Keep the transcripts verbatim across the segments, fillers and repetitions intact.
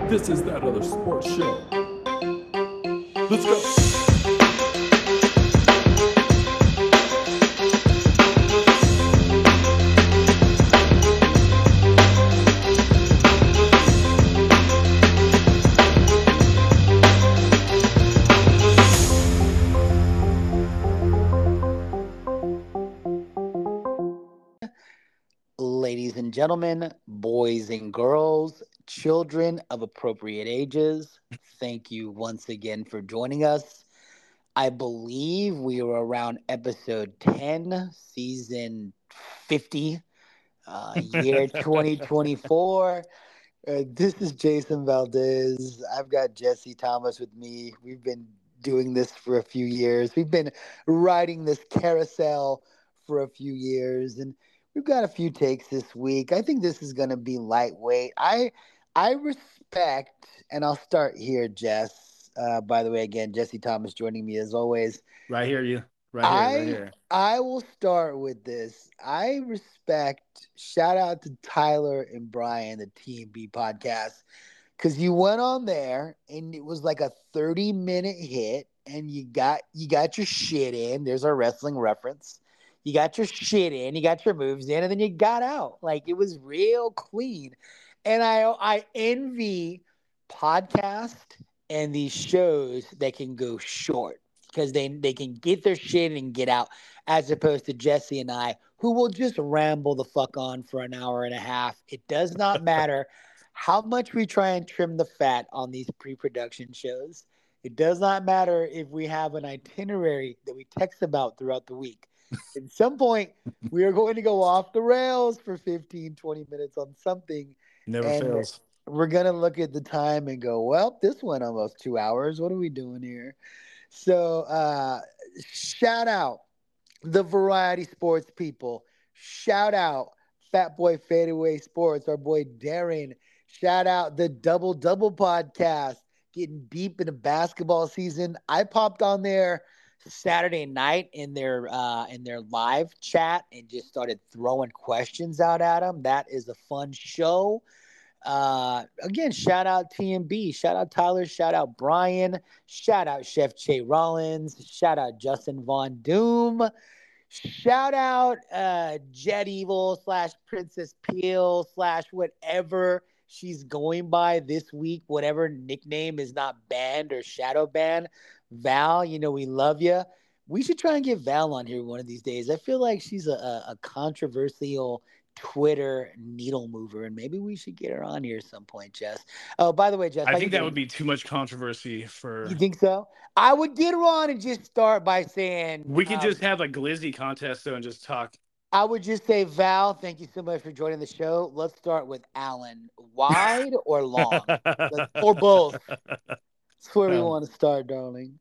This is That Other Sports Show. Let's go. Ladies and gentlemen, boys and girls, children of appropriate ages, thank you once again for joining us. I believe we were around episode ten, season fifty, uh, year twenty twenty-four. Uh, this is Jason Valdez. I've got Jesse Thomas with me. We've been doing this for a few years. We've been riding this carousel for a few years, and we've got a few takes this week. I think this is going to be lightweight. I I respect, and I'll start here, Jess. Uh, by the way, again, Jesse Thomas joining me as always. Right here, you. Right here, right I here. I will start with this. I respect. Shout out to Tyler and Brian, the T and B podcast, because you went on there and it was like a thirty minute hit, and you got you got your shit in. There's our wrestling reference. You got your shit in, you got your moves in, and then you got out. Like it was real clean. And I I envy podcast and these shows that can go short because they they can get their shit and get out, as opposed to Jesse and I, who will just ramble the fuck on for an hour and a half. It does not matter how much we try and trim the fat on these pre-production shows. It does not matter if we have an itinerary that we text about throughout the week. At some point, we are going to go off the rails for fifteen, twenty minutes on something, Never and fails. we're going to look at the time and go, well, this went almost two hours. What are we doing here? So, uh, shout out the Variety Sports people. Shout out Fat Boy Fadeaway Sports, our boy Darren. Shout out the Double Double podcast, getting deep in the basketball season. I popped on there Saturday night in their uh, in their live chat and just started throwing questions out at them. That is a fun show. Uh, again, shout out T M B, shout out Tyler, shout out Brian, shout out Chef Che Rollins, shout out Justin Von Doom, shout out uh, Jet Evil slash Princess Peel slash whatever she's going by this week, whatever nickname is not banned or shadow banned. Val, you know we love you. We should try and get Val on here one of these days. I feel like she's a, a, a controversial Twitter needle mover, and maybe we should get her on here at some point, Jess. Oh, by the way, Jess, I how you think that doing? would be too much controversy You for. think so? I would get her on and just start by saying, We could um, just have a glizzy contest though and just talk. I would just say, Val, thank you so much for joining the show. Let's start with Alan. Wide or long? Let's, or both. That's where we want to start, darling.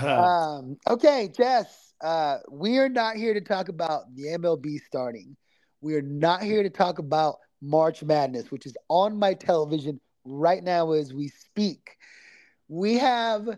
Um, okay, Jess, uh, we are not here to talk about the M L B starting. We are not here to talk about March Madness, which is on my television right now as we speak. We have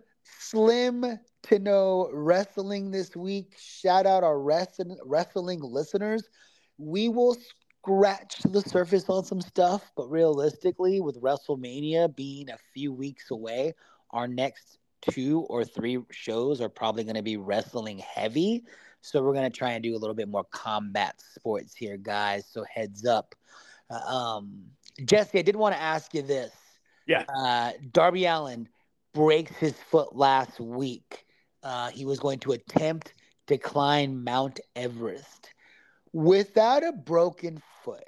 slim to no wrestling this week. Shout out our wrestling wrestling listeners. We will scratch the surface on some stuff, but realistically, with WrestleMania being a few weeks away, our next two or three shows are probably going to be wrestling heavy. So we're going to try and do a little bit more combat sports here, guys. So heads up. Uh, Um, Jesse, I did want to ask you this. Yeah. Uh, Darby Allen breaks his foot last week. Uh, he was going to attempt to climb Mount Everest. Without a broken foot,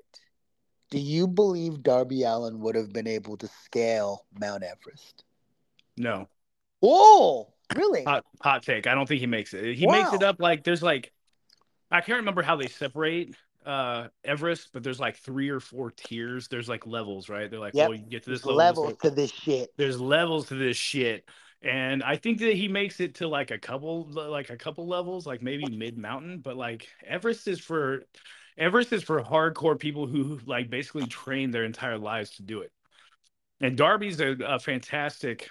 do you believe Darby Allen would have been able to scale Mount Everest? No. Oh, really? Hot, hot take. I don't think he makes it. He makes it Wow. up like there's like I can't remember how they separate uh Everest, but there's like three or four tiers. There's like levels, right? They're like, well, Yep. you get to There's this level, this levels level. to this shit. There's levels to this shit. And I think that he makes it to like a couple like a couple levels, like maybe mid mountain, but like Everest is for Everest is for hardcore people who like basically train their entire lives to do it. And Darby's a, a fantastic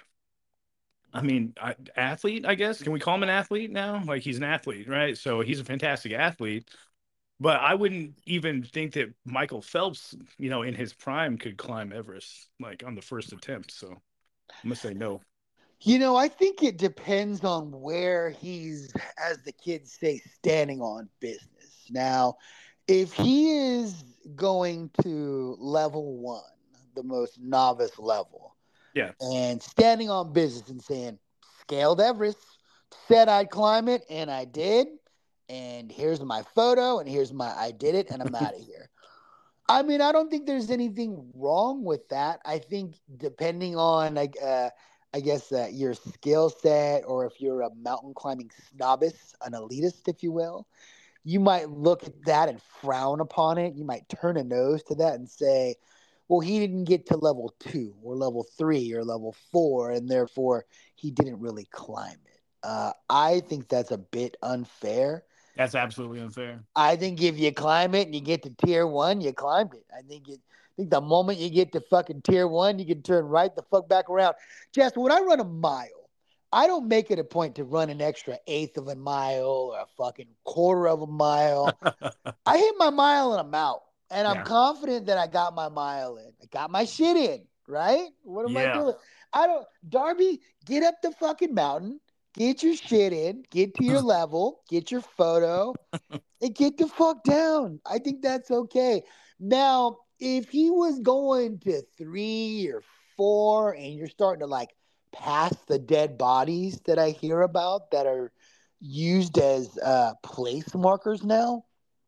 I mean, I, athlete, I guess. Can we call him an athlete now? Like he's an athlete, right? So he's a fantastic athlete, But I wouldn't even think that Michael Phelps, you know, in his prime could climb Everest like on the first attempt. So I'm gonna say no. You know, I think it depends on where he's, as the kids say, standing on business. Now, if he is going to level one, the most novice level, Yeah. and standing on business and saying, scaled Everest, said I'd climb it, and I did, and here's my photo, and here's my I did it, and I'm out of here. I mean, I don't think there's anything wrong with that. I think depending on like uh I guess uh, your skill set, or if you're a mountain climbing snobist, an elitist, if you will, you might look at that and frown upon it. You might turn a nose to that and say, well, he didn't get to level two or level three or level four, and therefore he didn't really climb it. Uh, I think that's a bit unfair. That's absolutely unfair. I think if you climb it and you get to tier one, you climbed it. I think it. I think the moment you get to fucking tier one, you can turn right the fuck back around. Jess, when I run a mile, I don't make it a point to run an extra eighth of a mile or a fucking quarter of a mile. I hit my mile and I'm out. And I'm Yeah. confident that I got my mile in. I got my shit in, right? What am I Yeah. doing? I don't, Darby, get up the fucking mountain, get your shit in, get to your level, get your photo, and get the fuck down. I think that's okay. Now, if he was going to three or four and you're starting to like pass the dead bodies that I hear about that are used as uh, place markers now,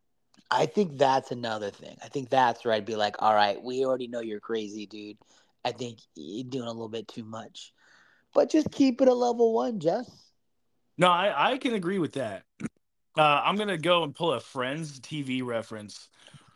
I think that's another thing. I think that's where I'd be like, all right, we already know you're crazy, dude. I think you're doing a little bit too much. But just keep it a level one, Jess. No, I, I can agree with that. Uh, I'm gonna go and pull a Friends T V reference.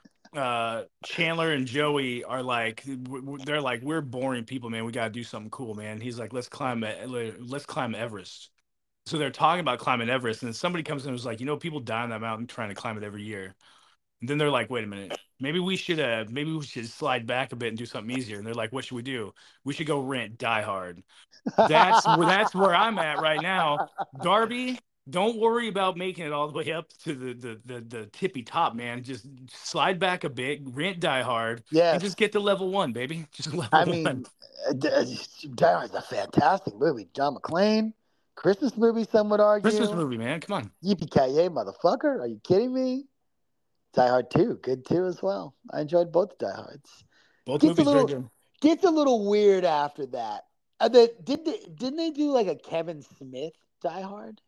Uh, Chandler and Joey are like, w- w- they're like, we're boring people, man. We gotta do something cool, man. He's like, let's climb, E- let's climb Everest. So they're talking about climbing Everest, and somebody comes in and was like, you know, people die on that mountain trying to climb it every year. And then they're like, wait a minute, maybe we should, uh, maybe we should slide back a bit and do something easier. And they're like, what should we do? We should go rent Die Hard. That's where that's where I'm at right now. Darby, don't worry about making it all the way up to the the the, the tippy top, man. Just slide back a bit, rent Die Hard, and Yes. just get to level one, baby. Just I level one. mean, uh, D- uh, Die Hard's a fantastic movie. John McClane, Christmas movie, some would Christmas argue. movie, man. Come on. Yippee-ki-yay, motherfucker. Are you kidding me? Die Hard two, good too as well. I enjoyed both Die Hards. Both Gets a movies very little good. gets a little weird after that. Uh, the, did they, didn't they do like a Kevin Smith Die Hard?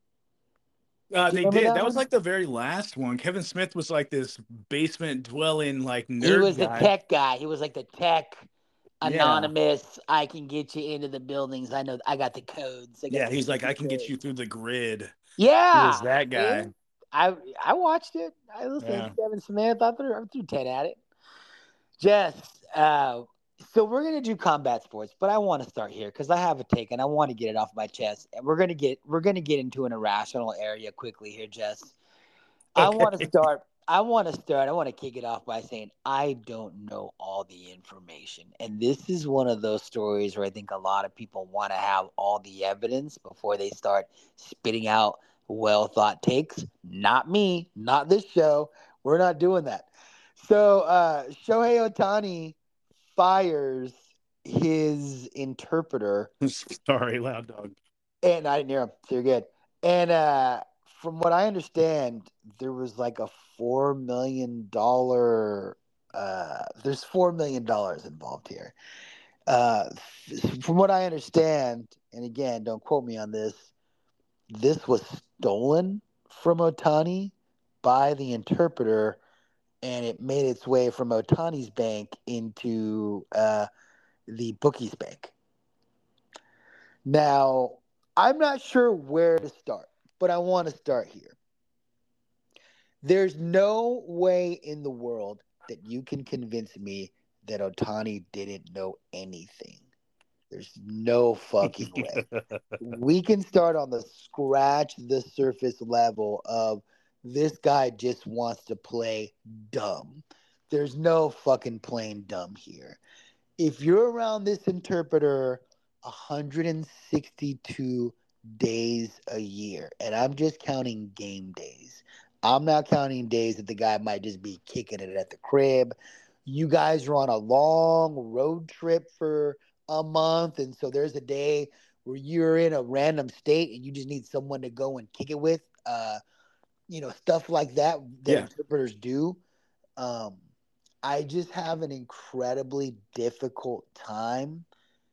Uh, Do you they remember did. that That was one? like the very last one. Kevin Smith was like this basement dwelling like He nerd was the guy. tech guy. He was like the tech Yeah. anonymous. I can get you into the buildings. I know. I got the codes. I got Yeah, the he's like, I secret can get codes. you through the grid. He was Yeah, that see, guy. I I watched it. I listened Yeah. to Kevin Smith. I threw, I threw ten at it. Jess, uh, so we're gonna do combat sports, but I want to start here because I have a take and I want to get it off my chest. And we're gonna get we're gonna get into an irrational area quickly here, Jess. I Okay. want to start. I want to start. I want to kick it off by saying I don't know all the information, and this is one of those stories where I think a lot of people want to have all the evidence before they start spitting out well thought takes. Not me. Not this show. We're not doing that. So uh, Shohei Otani fires his interpreter, Sorry, loud dog. and I didn't hear him, so you're good. And uh, from what I understand, there was like a four million dollar. Uh, there's four million dollars involved here. Uh, from what I understand, and again, don't quote me on this. This was stolen from Otani by the interpreter, and it made its way from Otani's bank into uh, the bookie's bank. Now, I'm not sure where to start, but I want to start here. There's no way in the world that you can convince me that Otani didn't know anything. There's no fucking way. We can start on the scratch the surface level of this guy just wants to play dumb. There's no fucking playing dumb here. If you're around this interpreter one hundred sixty-two days a year, and I'm just counting game days, I'm not counting days that the guy might just be kicking it at the crib. You guys are on a long road trip for a month, and so there's a day where you're in a random state and you just need someone to go and kick it with. Uh, you know, stuff like that that Yeah. interpreters do. Um, I just have an incredibly difficult time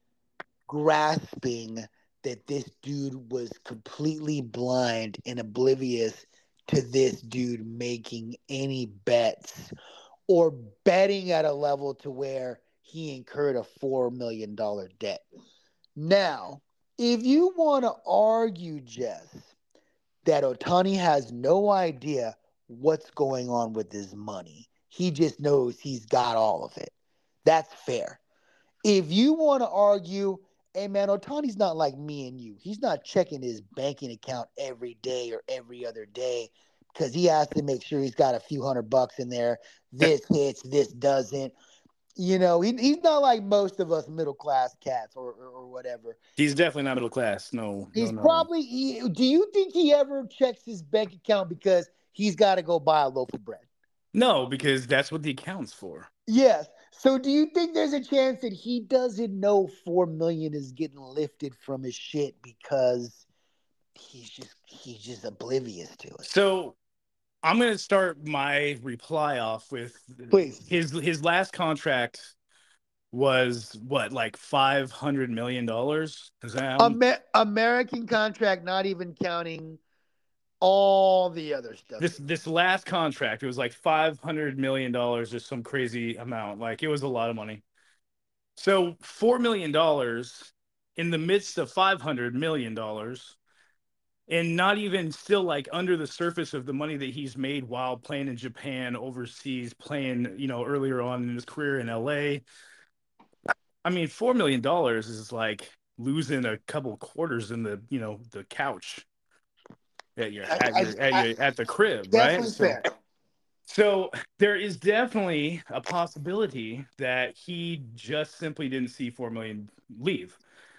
grasping that this dude was completely blind and oblivious to this dude making any bets or betting at a level to where he incurred a four million dollars debt. Now, if you want to argue, Jess, that Otani has no idea what's going on with his money, he just knows he's got all of it. That's fair. If you want to argue, hey man, Otani's not like me and you. He's not checking his banking account every day or every other day because he has to make sure he's got a few hundred bucks in there. This hits, this doesn't. You know, he, he's not like most of us middle class cats or, or, or whatever. He's definitely not middle class. No, no, He's no. probably. He, do you think he ever checks his bank account because he's got to go buy a loaf of bread? No, because that's what the account's for. Yes. So do you think there's a chance that he doesn't know four million is getting lifted from his shit because he's just he's just oblivious to it? So I'm gonna start my reply off with Please. his his last contract was what, like five hundred million dollars? Is that um, Amer- American contract, not even counting all the other stuff. this this last contract? It was like five hundred million dollars or some crazy amount. Like it was a lot of money. So four million dollars in the midst of five hundred million dollars. And not even still like under the surface of the money that he's made while playing in Japan, overseas, playing, you know, earlier on in his career in L A. I mean, four million dollars is like losing a couple quarters in the, you know, the couch at your at your I, at I, your at the crib, definitely right? So, fair. so there is definitely a possibility that he just simply didn't see four million leave.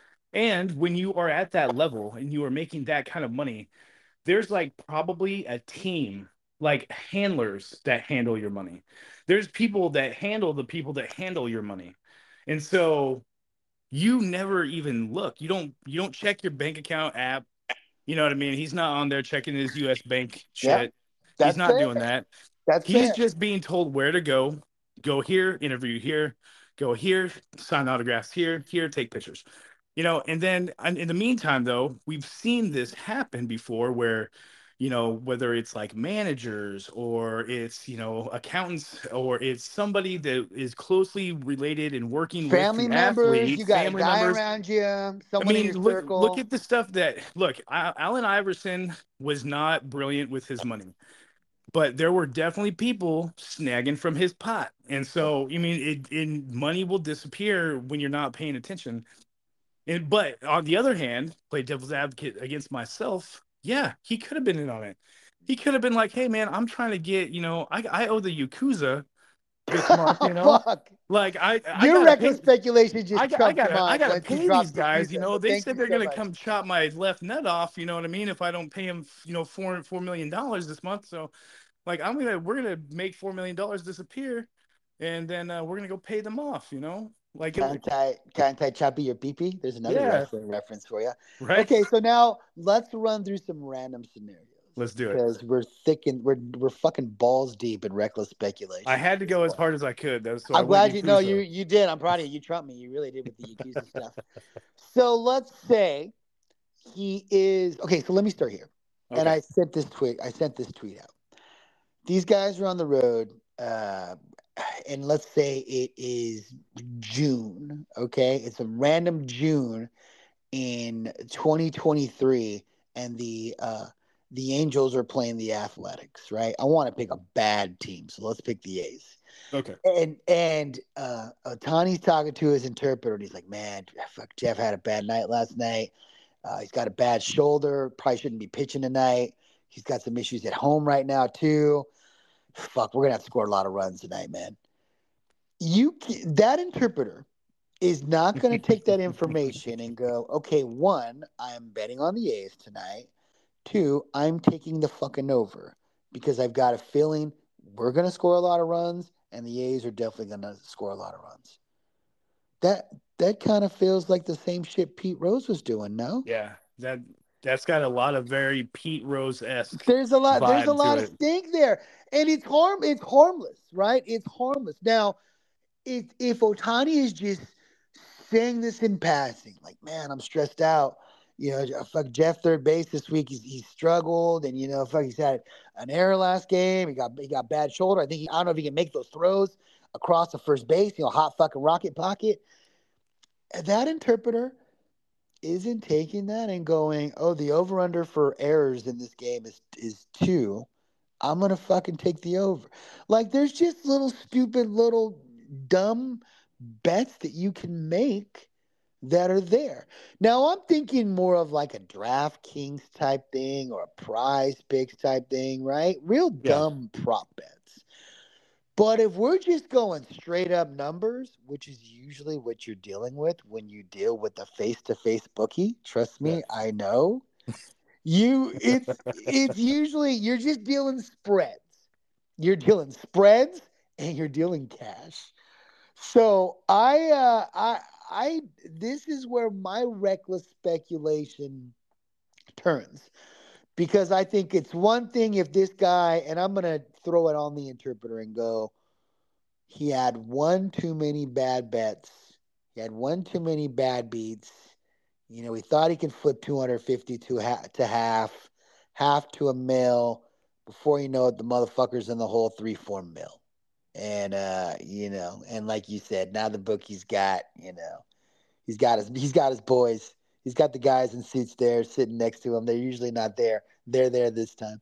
And when you are at that level and you are making that kind of money, there's like probably a team, like handlers that handle your money. There's people that handle the people that handle your money. And so you never even look. You don't you don't check your bank account app. You know what I mean? He's not on there checking his U S bank Yeah, shit. He's that's not fair. doing that. That's He's fair. just being told where to go. Go here, interview here, go here, sign autographs here, here, take pictures. You know, and then in the meantime, though, we've seen this happen before where, you know, whether it's like managers or it's, you know, accountants or it's somebody that is closely related and working with Family the members, you athlete, got a family guy members. around you, I someone in mean, your look look circle. at the stuff that look, Allen Iverson was not brilliant with his money, but there were definitely people snagging from his pot. And so, I mean, it, it money will disappear when you're not paying attention. And but on the other hand, play devil's advocate against myself. Yeah, he could have been in on it. He could have been like, "Hey, man, I'm trying to get, you know, I I owe the Yakuza this month, you know, Fuck. like I I Your gotta pay. reckless speculation I just got I trumped gotta I mine gotta once you pay these dropped guys. You Yakuza. know, So they thank said you they're so gonna much. come chop my left nut off. You know what I mean? If I don't pay them, you know, four four million dollars this month. So, like, I'm gonna we're gonna make four million dollars disappear, and then uh, we're gonna go pay them off. You know, like it. Can't I, can't I choppy your pee-pee? There's another Yeah, wrestling reference for you. right. Okay, so now let's run through some random scenarios Let's do it. because we're thick and we're we're fucking balls deep in reckless I speculation at had to this go as point. hard as I could. That was, so I I'm went glad you know you Yakuza. you did. I'm proud of you. You trumped me. You really did with the Yakuza stuff. So let's say he is okay. So let me start here. And Okay. I sent this tweet. I sent this tweet out. These guys are on the road, uh, and let's say it is June. Okay, it's a random June in twenty twenty-three, and the uh, the Angels are playing the Athletics. Right. I want to pick a bad team, so let's pick the A's. Okay. And and uh, Otani's talking to his interpreter, and he's like, "Man, fuck, Jeff had a bad night last night. Uh, he's got a bad shoulder. Probably shouldn't be pitching tonight. He's got some issues at home right now too. Fuck, we're gonna have to score a lot of runs tonight, man." You that interpreter is not gonna take that information and go, "Okay, one, I'm betting on the A's tonight. Two, I'm taking the fucking over." because I've got a feeling we're going to score a lot of runs, and the A's are definitely going to score a lot of runs. That that kind of feels like the same shit Pete Rose was doing, no? Yeah, that that's got a lot of very Pete Rose esque There's a lot. There's a vibe to lot of it. stink there, and it's harm. It's harmless, right? It's harmless. Now, if if Otani is just saying this in passing, like, man, I'm stressed out. You know, fuck Jeff third base this week. He's he's struggled, and you know, fuck, he's had an error last game. He got he got bad shoulder. I think he, I don't know if he can make those throws across the first base. You know, hot fucking rocket pocket. That interpreter isn't taking that and going, oh, the over under for errors in this game is is two. I'm gonna fucking take the over. Like, there's just little stupid little dumb bets that you can make that are there. Now I'm thinking more of like a DraftKings type thing or a prize picks type thing, right? Real Yeah. dumb prop bets. But if we're just going straight up numbers, which is usually what you're dealing with when you deal with a face to face bookie, trust Yeah. me, I know. You it's it's usually you're just dealing spreads. You're dealing spreads and you're dealing cash. So I uh I I this is where my reckless speculation turns. Because I think it's one thing if this guy, and I'm gonna throw it on the interpreter and go, he had one too many bad bets. He had one too many bad beats. You know, he thought he could flip two hundred fifty to, ha- to half, half to a mil. Before you know it, the motherfucker's in the whole three, four mil. And, uh, you know, and like you said, now the bookie's got, you know, he's got his, he's got his boys. He's got the guys in suits there sitting next to him. They're usually not there. They're there this time.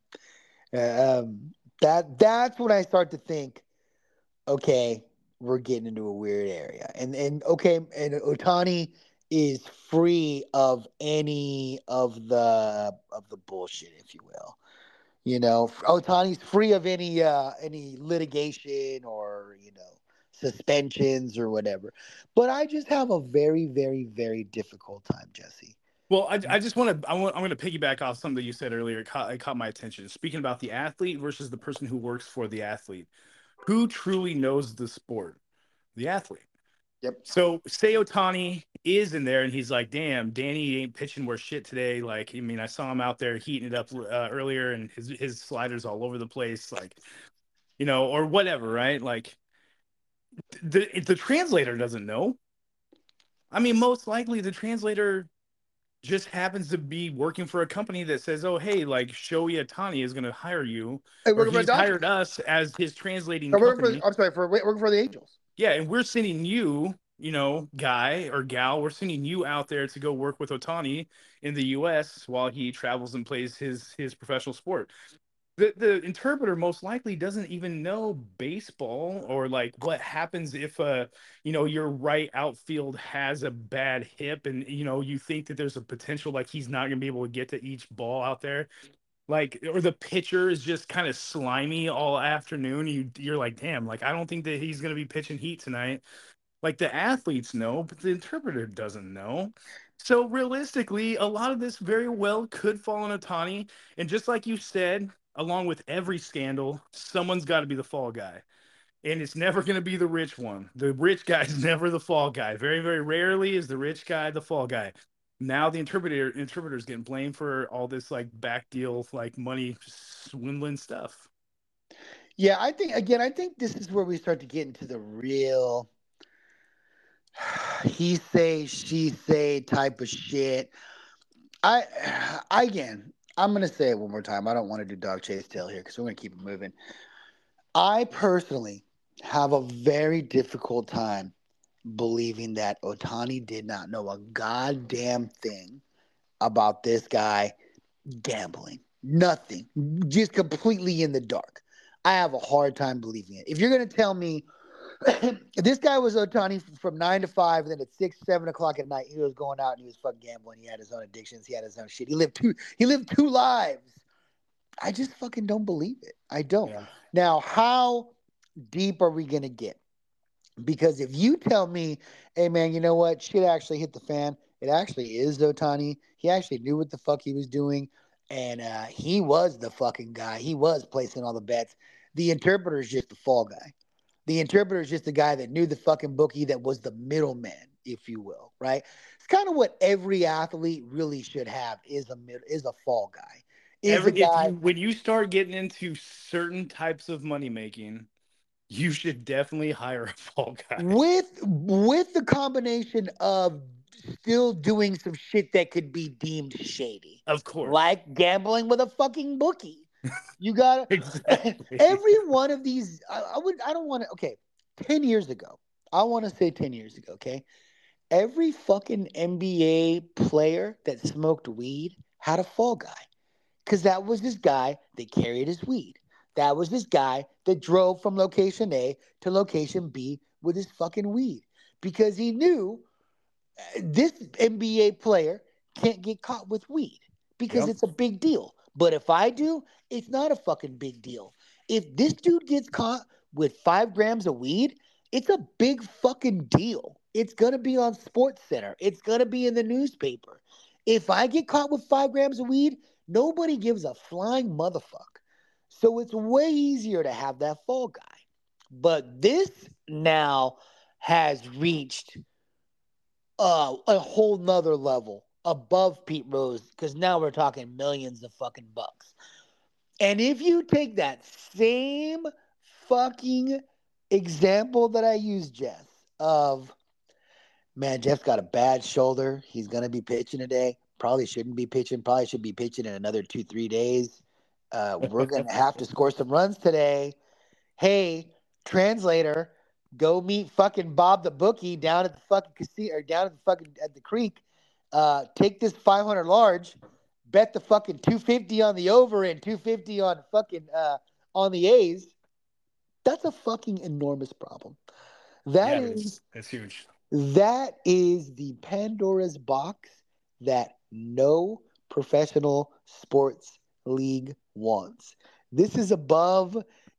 Uh, um, that that's when I start to think, okay, we're getting into a weird area. And and okay, and Otani is free of any of the of the bullshit, if you will. You know, Otani's free of any uh any litigation or, you know, suspensions or whatever. But I just have a very, very, very difficult time, Jesse. Well, I, I just want to I want I'm going to piggyback off something that you said earlier. It caught, it caught my attention. Speaking about the athlete versus the person who works for the athlete, who truly knows the sport? The athlete. Yep. So say Otani is in there and he's like, damn, Danny ain't pitching worth shit today. Like, I mean, I saw him out there heating it up uh, earlier and his, his sliders all over the place. Like, you know, or whatever, right? Like the, the translator doesn't know. I mean, most likely the translator just happens to be working for a company that says, oh, hey, like Shohei Ohtani is going to hire you. Hey, Or working for the he's Dodgers. hired us as his translating Or working for, company. I'm sorry, for working for the Angels. Yeah, and we're sending you, you know, guy or gal, we're sending you out there to go work with Otani in the U S while he travels and plays his his professional sport. The the interpreter most likely doesn't even know baseball or like what happens if uh you know your right outfield has a bad hip and you know you think that there's a potential like he's not gonna be able to get to each ball out there. Like, or the pitcher is just kind of slimy all afternoon. You you're like, damn, like I don't think that he's gonna be pitching heat tonight. Like the athletes know, but the interpreter doesn't know. So realistically, a lot of this very well could fall on Otani. And just like you said, along with every scandal, someone's got to be the fall guy. And it's never going to be the rich one. The rich guy is never the fall guy. Very, very rarely is the rich guy the fall guy. Now the interpreter interpreter is getting blamed for all this like back deal, like money swindling stuff. Yeah, I think again, I think this is where we start to get into the real he say, she say type of shit. I, I again, I'm gonna say it one more time. I don't want to do dog chase tail here because we're gonna keep it moving. I personally have a very difficult time believing that Otani did not know a goddamn thing about this guy gambling. Nothing. Just completely in the dark. I have a hard time believing it. If you're gonna tell me this guy was Otani from nine to five, and then at six, seven o'clock at night, he was going out and he was fucking gambling. He had his own addictions. He had his own shit. He lived two. He lived two lives. I just fucking don't believe it. I don't. Yeah. Now, how deep are we gonna get? Because if you tell me, hey man, you know what? Shit actually hit the fan. It actually is Otani. He actually knew what the fuck he was doing, and uh, he was the fucking guy. He was placing all the bets. The interpreter is just the fall guy. The interpreter is just the guy that knew the fucking bookie that was the middleman, if you will, right? It's kind of what every athlete really should have is a mid, is a fall guy. Is a Every if guy you when you start getting into certain types of money making, you should definitely hire a fall guy. with with the combination of still doing some shit that could be deemed shady, Of course. like gambling with a fucking bookie. You got to Exactly. every one of these. I, I would. I don't want to. Okay, ten years ago. I want to say ten years ago. Okay, every fucking N B A player that smoked weed had a fall guy. Because that was this guy that carried his weed. That was this guy that drove from location A to location B with his fucking weed. Because he knew uh, this N B A player can't get caught with weed because Yep. it's a big deal. But if I do, it's not a fucking big deal. If this dude gets caught with five grams of weed, it's a big fucking deal. It's gonna be on Sports Center. It's gonna be in the newspaper. If I get caught with five grams of weed, nobody gives a flying motherfucker. So it's way easier to have that fall guy. But this now has reached uh, a whole nother level above Pete Rose because now we're talking millions of fucking bucks. And if you take that same fucking example that I used, Jess, of man, Jeff's got a bad shoulder. He's gonna be pitching today. Probably shouldn't be pitching. Probably should be pitching in another two, three days. Uh, we're gonna have to score some runs today. Hey, translator, go meet fucking Bob the bookie down at the fucking casino or down at the fucking at the creek. Uh, take this five hundred large, bet the fucking two fifty on the over and two fifty on fucking uh on the A's. That's a fucking enormous problem. That Yeah, it is is. It's huge. that is the Pandora's box that no professional sports league wants. This is above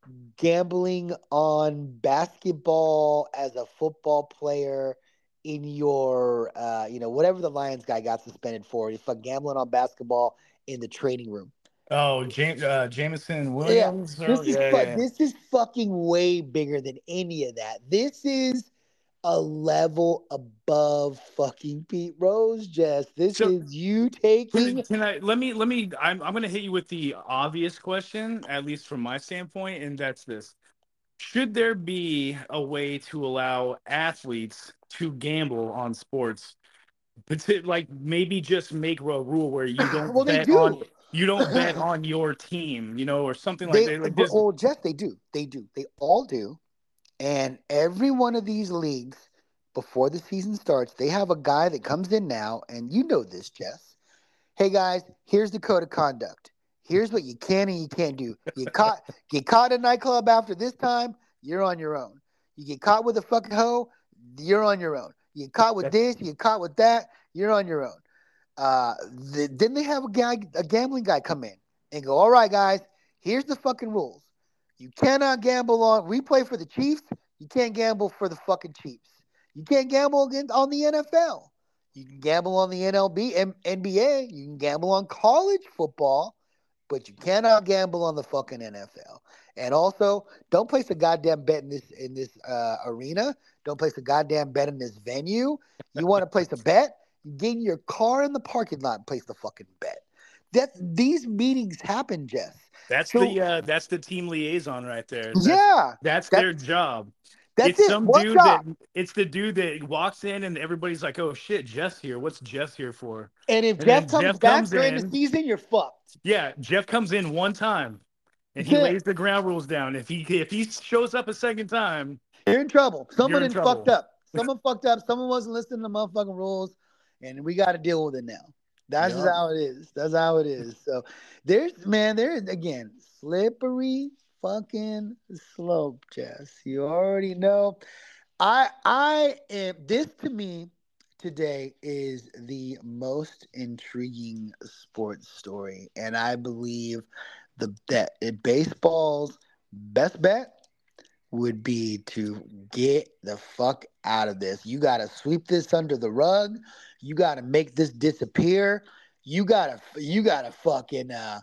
gambling on basketball as a football player in your, uh, you know, whatever the Lions guy got suspended for. If I'm gambling on basketball in the training room. Oh, James uh, Jameson Yeah, Williams. this Oh, is yeah, fu- yeah. this is fucking way bigger than any of that. This is a level above fucking Pete Rose, Jess. This So is you can, taking. can I let me let me I'm I'm gonna hit you with the obvious question, at least from my standpoint, and that's this. Should there be a way to allow athletes to gamble on sports? But to, like maybe just make a rule where you don't Well, they bet on do. you don't bet on your team, you know, or something like They, that. Like but, just well, Jess, they do. They do. They all do. And every one of these leagues, before the season starts, they have a guy that comes in now, and you know this, Jess. Hey guys, here's the code of conduct. Here's what you can and you can't do. You caught get caught in a nightclub after this time, you're on your own. You get caught with a fucking hoe, you're on your own. You get caught with that, this, you get caught with that, you're on your own. Uh, the, then they have a guy, a gambling guy, come in and go, all right, guys, here's the fucking rules. You cannot gamble on. We play for the Chiefs. You can't gamble for the fucking Chiefs. You can't gamble against on the N F L. You can gamble on the N L B, M- N B A. You can gamble on college football, but you cannot gamble on the fucking N F L. And also, don't place a goddamn bet in this in this uh, arena. Don't place a goddamn bet in this venue. You want to place a bet? Get in your car in the parking lot and place the fucking bet. That these meetings happen, Jess. that's So the uh, that's the team liaison right there. That's yeah, that's that their job. that's It's it. some One dude that job. it's the dude that walks in and everybody's like, "Oh shit, Jeff's here. What's Jeff here for?" And if And then Jeff comes Jeff back comes during the in. season, you're fucked. Yeah, Jeff comes in one time and That's he it. lays the ground rules down. If he if he shows up a second time, You're in trouble. you're Someone in in fucked trouble. up. Someone fucked up. Someone wasn't listening to motherfucking rules, and we got to deal with it now. That's just Yep. how it is. That's how it is. So there's man, there's again slippery fucking slope, Jess. You already know. I I am this to me today is the most intriguing sports story, and I believe the that baseball's best bet would be to get the fuck out of this. You got to sweep this under the rug. You got to make this disappear. you gotta you gotta fucking uh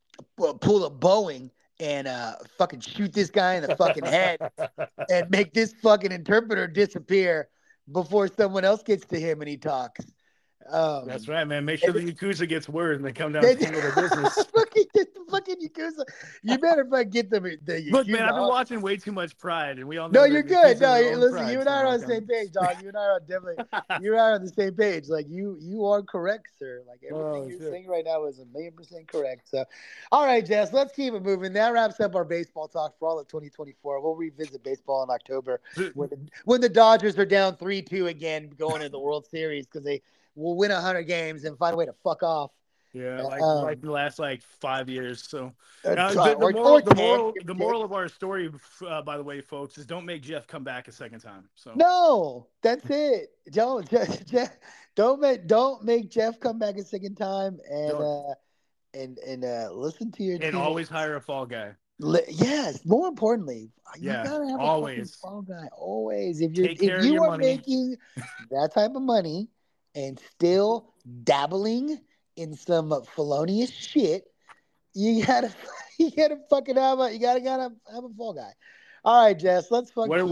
pull a Boeing and uh fucking shoot this guy in the fucking head and make this fucking interpreter disappear before someone else gets to him and he talks. That's Um, right, man. Make sure and the Yakuza gets word and they come down they, to handle their business. fucking get the fucking Yakuza. You better fucking get them the Look, man, I've been Yakuza. watching way too much Pride, and we all No, know you're that good. Yakuza No, are you- on listen, Pride. you and So I are on the okay. same page, dog. You and I are definitely, you and I are on the same page. Like you, you are correct, sir. Like everything Oh, you're shit. saying right now is a million percent correct. So, all right, Jess, let's keep it moving. That wraps up our baseball talk for all of twenty twenty-four. We'll revisit baseball in October when the, when the Dodgers are down three two again, going to the World Series because they will win a hundred games and find a way to fuck off. Yeah, like Um, like the last like five years. So uh, uh, t- the, the or, moral or the ten, moral give the or take. moral of our story, uh, by the way, folks, is don't make Jeff come back a second time. So No, that's it. Don't just, just don't make don't make Jeff come back a second time and don't uh and and uh listen to your and always teammates. hire a fall guy. Li- yes, more importantly, you Yeah, gotta have a fucking always fall guy always. If you're take if care of you your are money. making that type of money and still dabbling in some felonious shit, you gotta you gotta fucking have a you gotta gotta have a fall guy. All right, Jess, let's fucking Where keep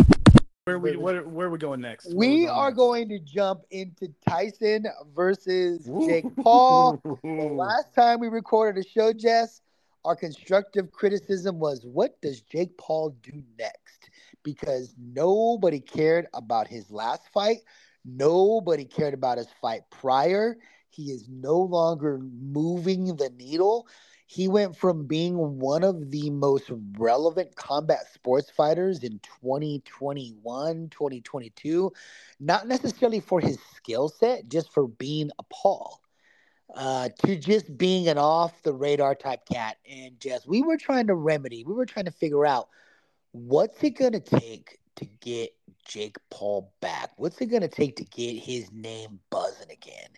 where we moving. where where are we going next? Where are we We going are next? going to jump into Tyson versus Jake Paul. The Woo. last time we recorded a show, Jess, our constructive criticism was what does Jake Paul do next? Because nobody cared about his last fight. Nobody cared about his fight prior. He is no longer moving the needle. He went from being one of the most relevant combat sports fighters in twenty twenty-one, twenty twenty-two, not necessarily for his skill set, just for being a Paul, uh, to just being an off the radar type cat. And just, we were trying to remedy, we were trying to figure out what's it going to take to get Jake Paul back? What's it going to take to get his name buzzing again?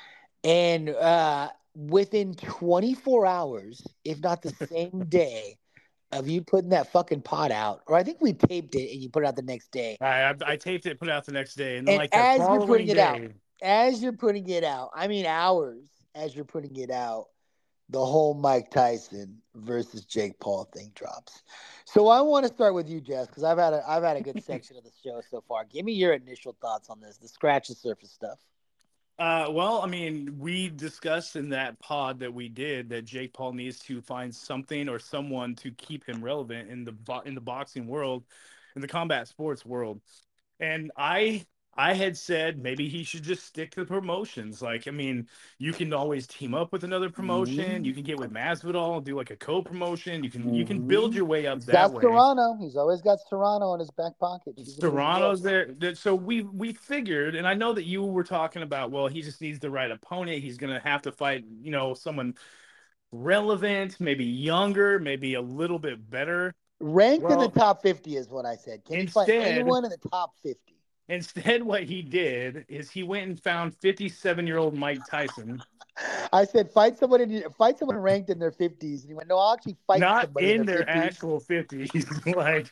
And uh, within twenty-four hours, if not the same day, of you putting that fucking pot out, or I think we taped it and you put it out the next day. I, I I taped it, put it out the next day, and then And like that as you're putting following it out, day, as you're putting it out, I mean hours as you're putting it out, the whole Mike Tyson versus Jake Paul thing drops. So I want to start with you, Jess, because I've had a I've had a good section of the show so far. Give me your initial thoughts on this, the scratch the surface stuff. Uh, well, I mean, we discussed in that pod that we did that Jake Paul needs to find something or someone to keep him relevant in the bo- in the boxing world, in the combat sports world. And I I had said maybe he should just stick to the promotions. Like, I mean, you can always team up with another promotion. Mm-hmm. You can get with Masvidal and do like a co-promotion. You can you can build Mm-hmm. your way up He's that got way. Toronto. He's always got Toronto in his back pocket. She's a big deal. Toronto's there. That- So we we figured, and I know that you were talking about, well, he just needs the right opponent. He's gonna have to fight, you know, someone relevant, maybe younger, maybe a little bit better. Ranked in the Well, top fifty is what I said. Can he fight instead, anyone in the top fifty? instead, what he did is he went and found fifty-seven-year-old Mike Tyson, I said fight someone in fight someone ranked in their fifties, and he went, "No, I'll actually fight not somebody in in their their fifties." actual fifties. Like,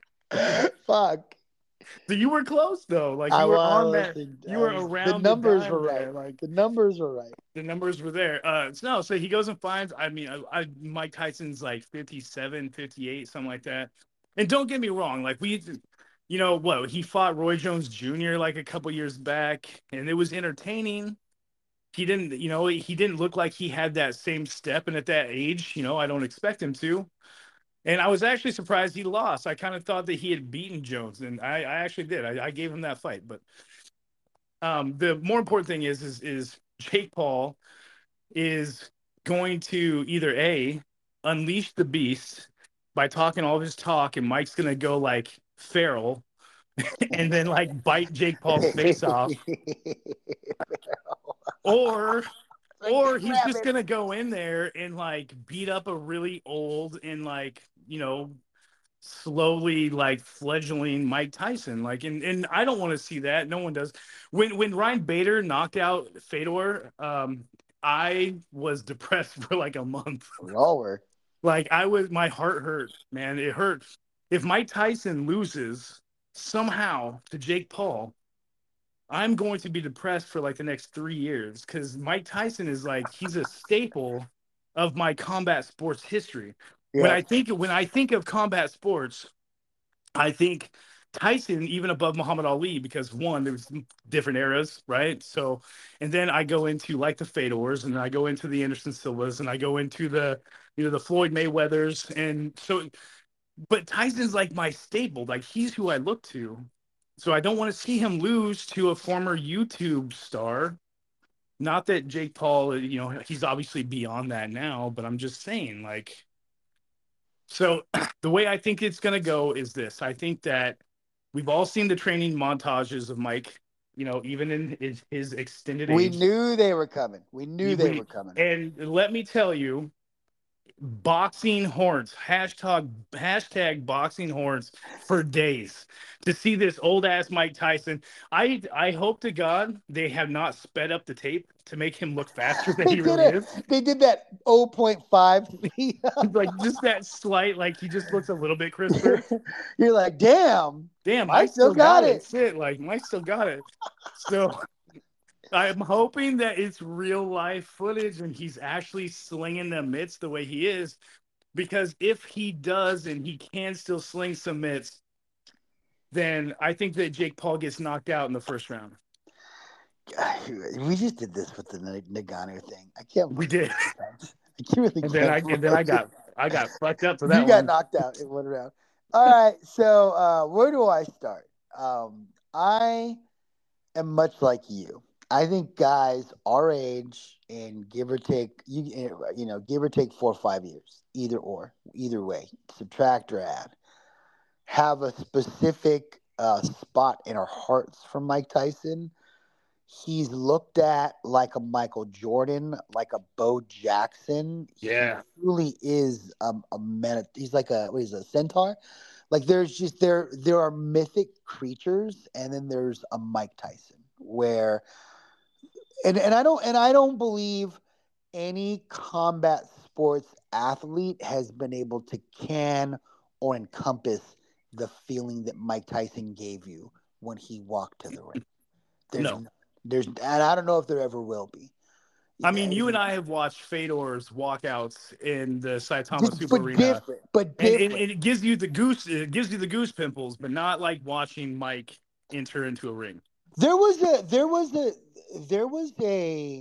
Fuck. so you were close though. Like I you were on was, that. I You were was. The around the numbers were dime right. there. Like The numbers were right. the numbers were there. Uh, so no, so he goes and finds, I mean, I, I Mike Tyson's like fifty-seven, fifty-eight, something like that. And don't get me wrong, like we, you know, what he fought Roy Jones Junior like a couple years back, and it was entertaining. He didn't, you know, he didn't look like he had that same step, and at that age, you know, I don't expect him to. And I was actually surprised he lost. I kind of thought that he had beaten Jones, and I, I actually did. I, I gave him that fight, but um, the more important thing is, is, is Jake Paul is going to either A, unleash the beast by talking all this talk, and Mike's going to go like feral and then like bite Jake Paul's face off, or or he's just Rabbit. going to go in there and like beat up a really old and like, you know, slowly like fledgling Mike Tyson. Like, and, and I don't want to see that. No one does. When when Ryan Bader knocked out Fedor, um, I was depressed for like a month. We all were. Like I was, my heart hurt, man. It hurt. If Mike Tyson loses somehow to Jake Paul, I'm going to be depressed for like the next three years because Mike Tyson is like he's a staple of my combat sports history. When Yeah. I think when I think of combat sports, I think Tyson even above Muhammad Ali because one, there was different eras, right? So, and then I go into like the Fedors, and I go into the Anderson Silvas, and I go into the you know the Floyd Mayweathers, and so. But Tyson's like my staple, like he's who I look to. So I don't want to see him lose to a former YouTube star. Not that Jake Paul, you know, he's obviously beyond that now, but I'm just saying, like, so the way I think it's going to go is this. I think that we've all seen the training montages of Mike, you know, even in his, his extended We age. knew they were coming. We knew they We, were coming. and let me tell you, boxing horns, hashtag hashtag boxing horns for days to see this old ass Mike Tyson. I I hope to God they have not sped up the tape to make him look faster than They he did really it. is. They did that zero point five speed. Like just that slight, like he just looks a little bit crisper. You're like, damn, Damn, I Mike still still got got it. it. Sit like Mike still got it. So I'm hoping that it's real life footage and he's actually slinging the mitts the way he is. Because if he does and he can still sling some mitts, then I think that Jake Paul gets knocked out in the first round. We just did this with the Nagano thing. I can't. We did, I can't really. and then I and then I got I got fucked up for that You got one. knocked out in one round. All right, so uh, where do I start? Um, I am much like you. I think guys our age and give or take you you know give or take four or five years, either or, either way, subtract or add, have a specific uh, spot in our hearts for Mike Tyson. He's looked at like a Michael Jordan, like a Bo Jackson. He Yeah, truly is um, a man. He's like a what is it, a centaur. Like there's just there there are mythic creatures, and then there's a Mike Tyson where and and I don't and I don't believe any combat sports athlete has been able to can or encompass the feeling that Mike Tyson gave you when he walked to the ring. There's no. no, there's and I don't know if there ever will be. I mean, you and Yeah, I have watched Fedor's walkouts in the Saitama just- Super but Arena, different, but and it, different. it gives you the goose, it gives you the goose pimples, but not like watching Mike enter into a ring. There was a there was a there was a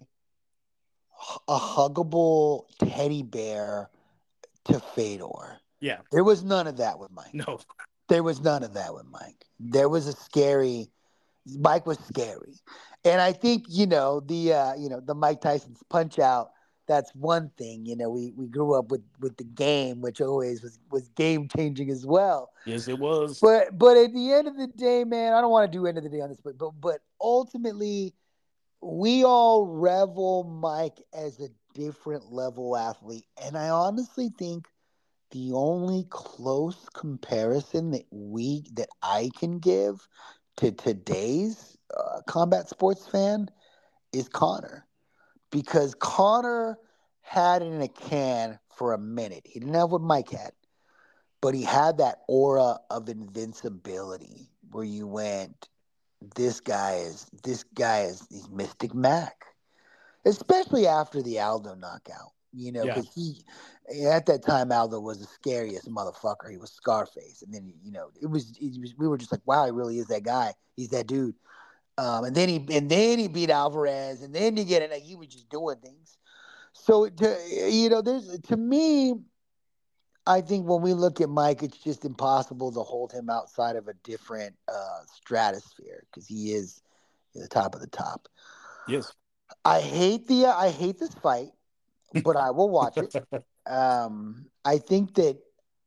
a huggable teddy bear to Fedor. Yeah, There was none of that with Mike. no, There was none of that with Mike. There was a scary Mike was scary. And I think, you know, the uh, you know, the Mike Tyson's punch out, that's one thing. You know, we, we grew up with, with the game, which always was, was game changing as well. yes, it was. But but at the end of the day, man, I don't want to do end of the day on this, but but but ultimately we all revel Mike as a different level athlete. And I honestly think the only close comparison that we that I can give to today's uh, combat sports fan is Connor, because Connor had it in a can for a minute. He didn't have what Mike had, but he had that aura of invincibility where you went, this guy is this guy is he's Mystic Mac, especially after the Aldo knockout. You know, Yeah, because he at that time Aldo was the scariest motherfucker. He was Scarface, and then you know it was, it was we were just like, wow, he really is that guy. He's that dude. Um, and then he and then he beat Alvarez, and then you get it. Like, he was just doing things. So to you know, there's to me, I think when we look at Mike, it's just impossible to hold him outside of a different uh, stratosphere because he is the top of the top. yes. I hate the I hate this fight, but I will watch it. Um, I think that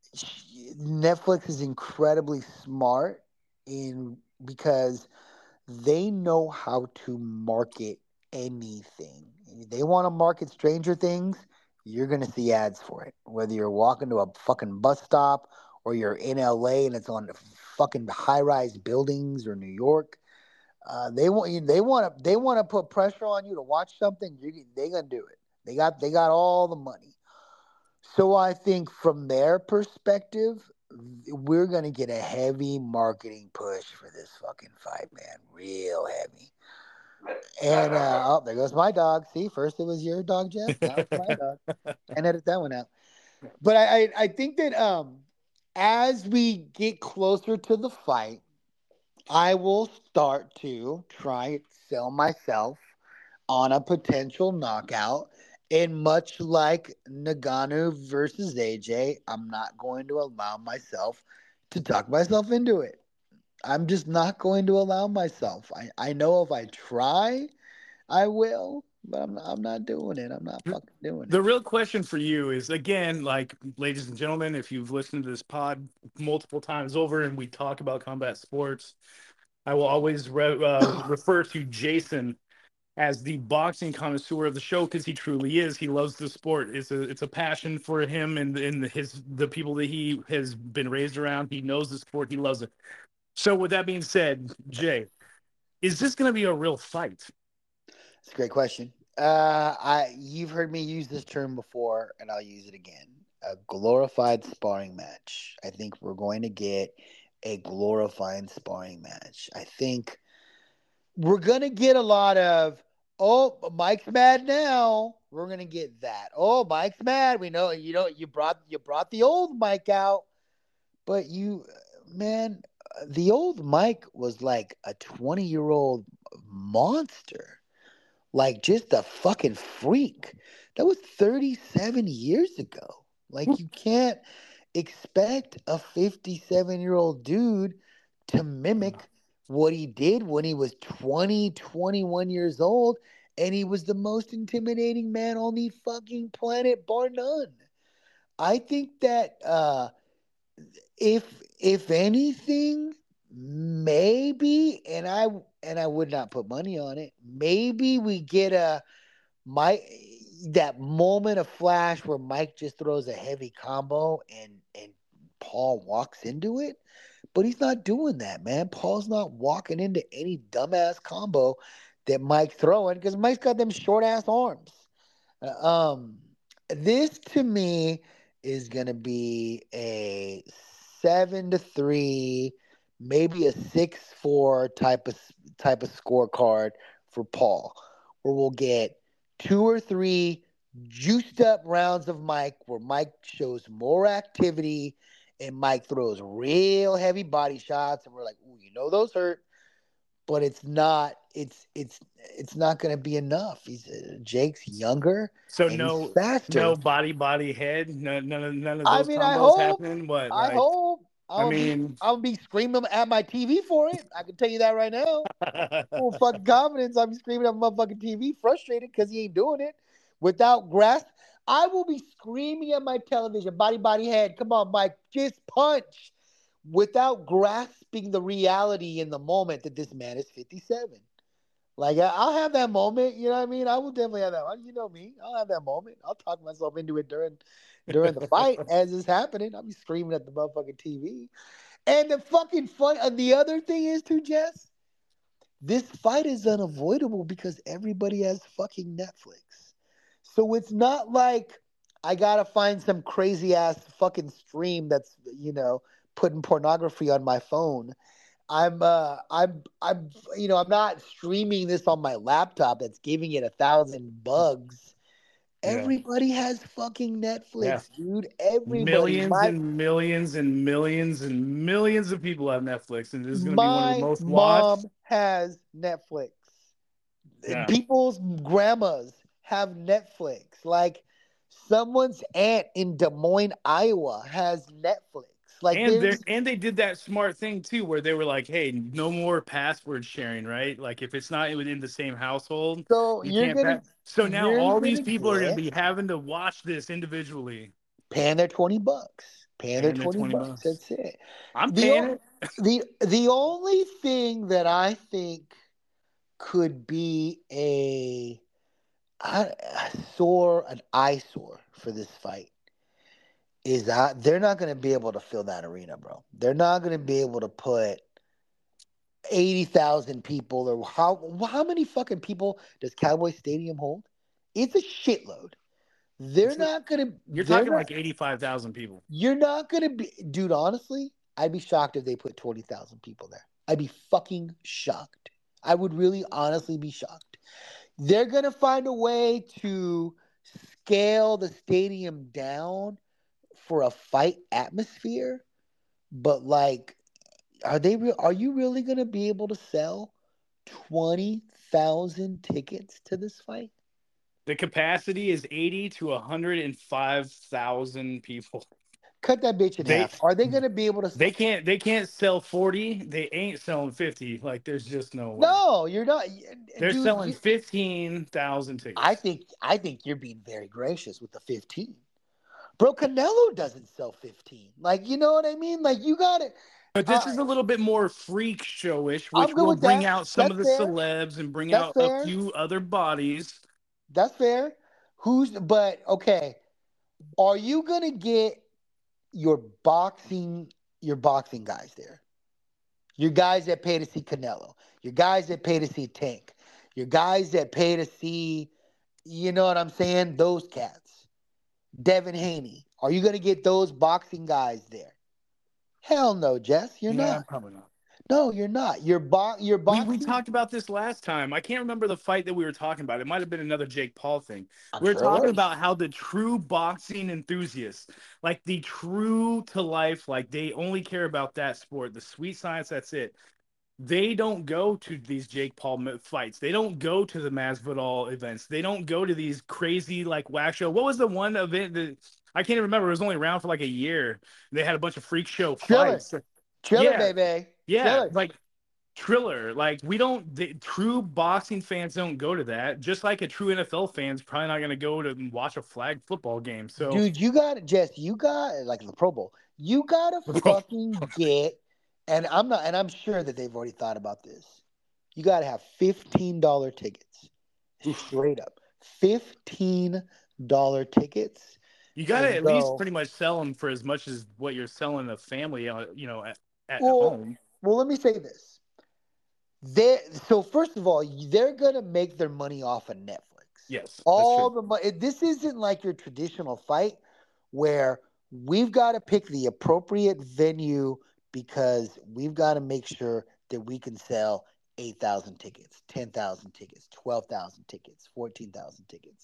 Netflix is incredibly smart in because they know how to market anything. If they want to market Stranger Things, you're gonna see ads for it. Whether you're walking to a fucking bus stop or you're in L A and it's on fucking high-rise buildings or New York, uh, they want you. They want to. They want to put pressure on you to watch something. You, they gonna do it. They got. They got all the money. So I think from their perspective, we're gonna get a heavy marketing push for this fucking fight, man. Real heavy. And uh, oh, there goes my dog. See, first it was your dog, Jeff. Now it's my dog. And edit that one out. But I, I, I think that um, as we get closer to the fight, I will start to try and sell myself on a potential knockout. And much like Nagano versus A J, I'm not going to allow myself to talk myself into it. I'm just not going to allow myself. I, I know if I try, I will, but I'm not, I'm not doing it. I'm not fucking doing The it. real question for you is, again, like, ladies and gentlemen, if you've listened to this pod multiple times over and we talk about combat sports, I will always re- uh, refer to Jason as the boxing connoisseur of the show, because he truly is. He loves the sport. It's a it's a passion for him and and his the people that he has been raised around. He knows the sport. He loves it. So with that being said, Jay, is this going to be a real fight? It's a great question. Uh, I you've heard me use this term before, and I'll use it again. A glorified sparring match. I think we're going to get a glorified sparring match. I think we're gonna get a lot of oh Mike's mad now. We're gonna get that. Oh Mike's mad. We know you know you brought you brought the old Mike out, but you man, the old Mike was like a twenty year old monster. Like just a fucking freak. That was thirty-seven years ago. Like you can't expect a fifty-seven year old dude to mimic what he did when he was twenty, twenty-one years old, and he was the most intimidating man on the fucking planet, bar none. I think that uh if if anything, maybe, and I and I would not put money on it, maybe we get a Mike, that moment of flash where Mike just throws a heavy combo and and Paul walks into it, but he's not doing that, man. Paul's not walking into any dumbass combo that Mike's throwing because Mike's got them short ass arms. Uh, Um, this to me is gonna be a seven to three, maybe a six four type of type of scorecard for Paul, where we'll get two or three juiced up rounds of Mike, where Mike shows more activity and Mike throws real heavy body shots, and we're like, ooh, you know those hurt, but it's not it's it's it's not going to be enough. He's uh, Jake's younger So and he's no, faster. no body, body, head. No, none of none of I those mean, I combos hope, happening. What, I like? hope I I'll be mean, I'll be screaming at my T V for it. I can tell you that right now. Full fucking confidence. I'll be screaming at my fucking T V, frustrated because he ain't doing it without grasp. I will be screaming at my television, body, body, head. Come on, Mike, just punch, without grasping the reality in the moment that this man is fifty-seven. Like I- I'll have that moment, you know what I mean? I will definitely have that. You know me, I'll have that moment. I'll talk myself into it during during the fight as it's happening. I'll be screaming at the motherfucking T V. And the fucking fun. And the other thing is too, Jess, this fight is unavoidable because everybody has fucking Netflix. So it's not like I gotta find some crazy ass fucking stream that's you know putting pornography on my phone. I'm uh I'm I'm you know I'm not streaming this on my laptop that's giving it a thousand bugs. yeah, Everybody has fucking yeah. Netflix, dude. Everybody. Millions My and millions and millions and millions of people have Netflix, and this is going to be one of the my most watched. mom has Netflix. Yeah, People's grandmas have Netflix. Like someone's aunt in Des Moines, Iowa has Netflix. Like and they there's and they did that smart thing too, where they were like, "Hey, no more password sharing, right? Like if it's not within the same household, so you you're can't gonna pass." So now you're all these gonna people are going to get be having to watch this individually, paying their twenty bucks. Paying their and they're twenty twenty bucks. bucks. That's it. I'm The paying o- it. the the only thing that I think could be a, a sore an eyesore for this fight is that they're not going to be able to fill that arena, bro. They're not going to be able to put eighty thousand people or how how many fucking people does Cowboy Stadium hold? It's a shitload. They're It's like- not gonna. You're They're talking not. like eighty-five thousand people. You're not gonna be, dude. Honestly, I'd be shocked if they put twenty thousand people there. I'd be fucking shocked. I would really, honestly, be shocked. They're gonna find a way to scale the stadium down for a fight atmosphere, but like, are they? Re- are you really gonna be able to sell twenty thousand tickets to this fight? The capacity is eighty to one hundred five thousand people. Cut that bitch in They half. Are they gonna be able to? they can't they can't sell forty. They ain't selling fifty. Like there's just no way. No, you're not. They're Dude, selling you- fifteen thousand tickets. I think I think you're being very gracious with the fifteen. Bro, Canelo doesn't sell fifteen. Like, you know what I mean? Like, you got it. But this uh, is a little bit more freak showish, I'm which good will with bring that. out some That's of the fair. celebs and bring That's out fair. a few other bodies. That's fair. Who's but okay. Are you gonna get your boxing your boxing guys there? Your guys that pay to see Canelo, your guys that pay to see Tank, your guys that pay to see, you know what I'm saying? Those cats. Devin Haney. Are you gonna get those boxing guys there? Hell no, Jess. You're Yeah, not. probably not. No, you're not. You're bo- you're We, boxing. we talked about this last time. I can't remember the fight that we were talking about. It might have been another Jake Paul thing. I'm we were sure it talking was. about how the true boxing enthusiasts, like the true to life, like they only care about that sport, the sweet science, that's it. They don't go to these Jake Paul m- fights. They don't go to the Masvidal events. They don't go to these crazy like whack show. What was the one event that I can't even remember? It was only around for like a year. They had a bunch of freak show Triller. fights. Triller, Yeah. baby. Yeah, Triller. like Triller. Like we don't. The, true boxing fans don't go to that. Just like a true N F L fan's probably not going to go to watch a flag football game. So, Dude, you got Jess, you got like the Pro Bowl. You gotta The Pro- fucking get, and I'm not, and I'm sure that they've already thought about this. You gotta have fifteen dollar tickets, straight up, fifteen dollar tickets. you got to And at least so- pretty much sell them for as much as what you're selling a family, uh, you know, at, at Well, home. Well, let me say this. They so first of all, they're gonna make their money off of Netflix. Yes, that's All true. the money. This isn't like your traditional fight where we've got to pick the appropriate venue because we've got to make sure that we can sell eight thousand tickets, ten thousand tickets, twelve thousand tickets, fourteen thousand tickets.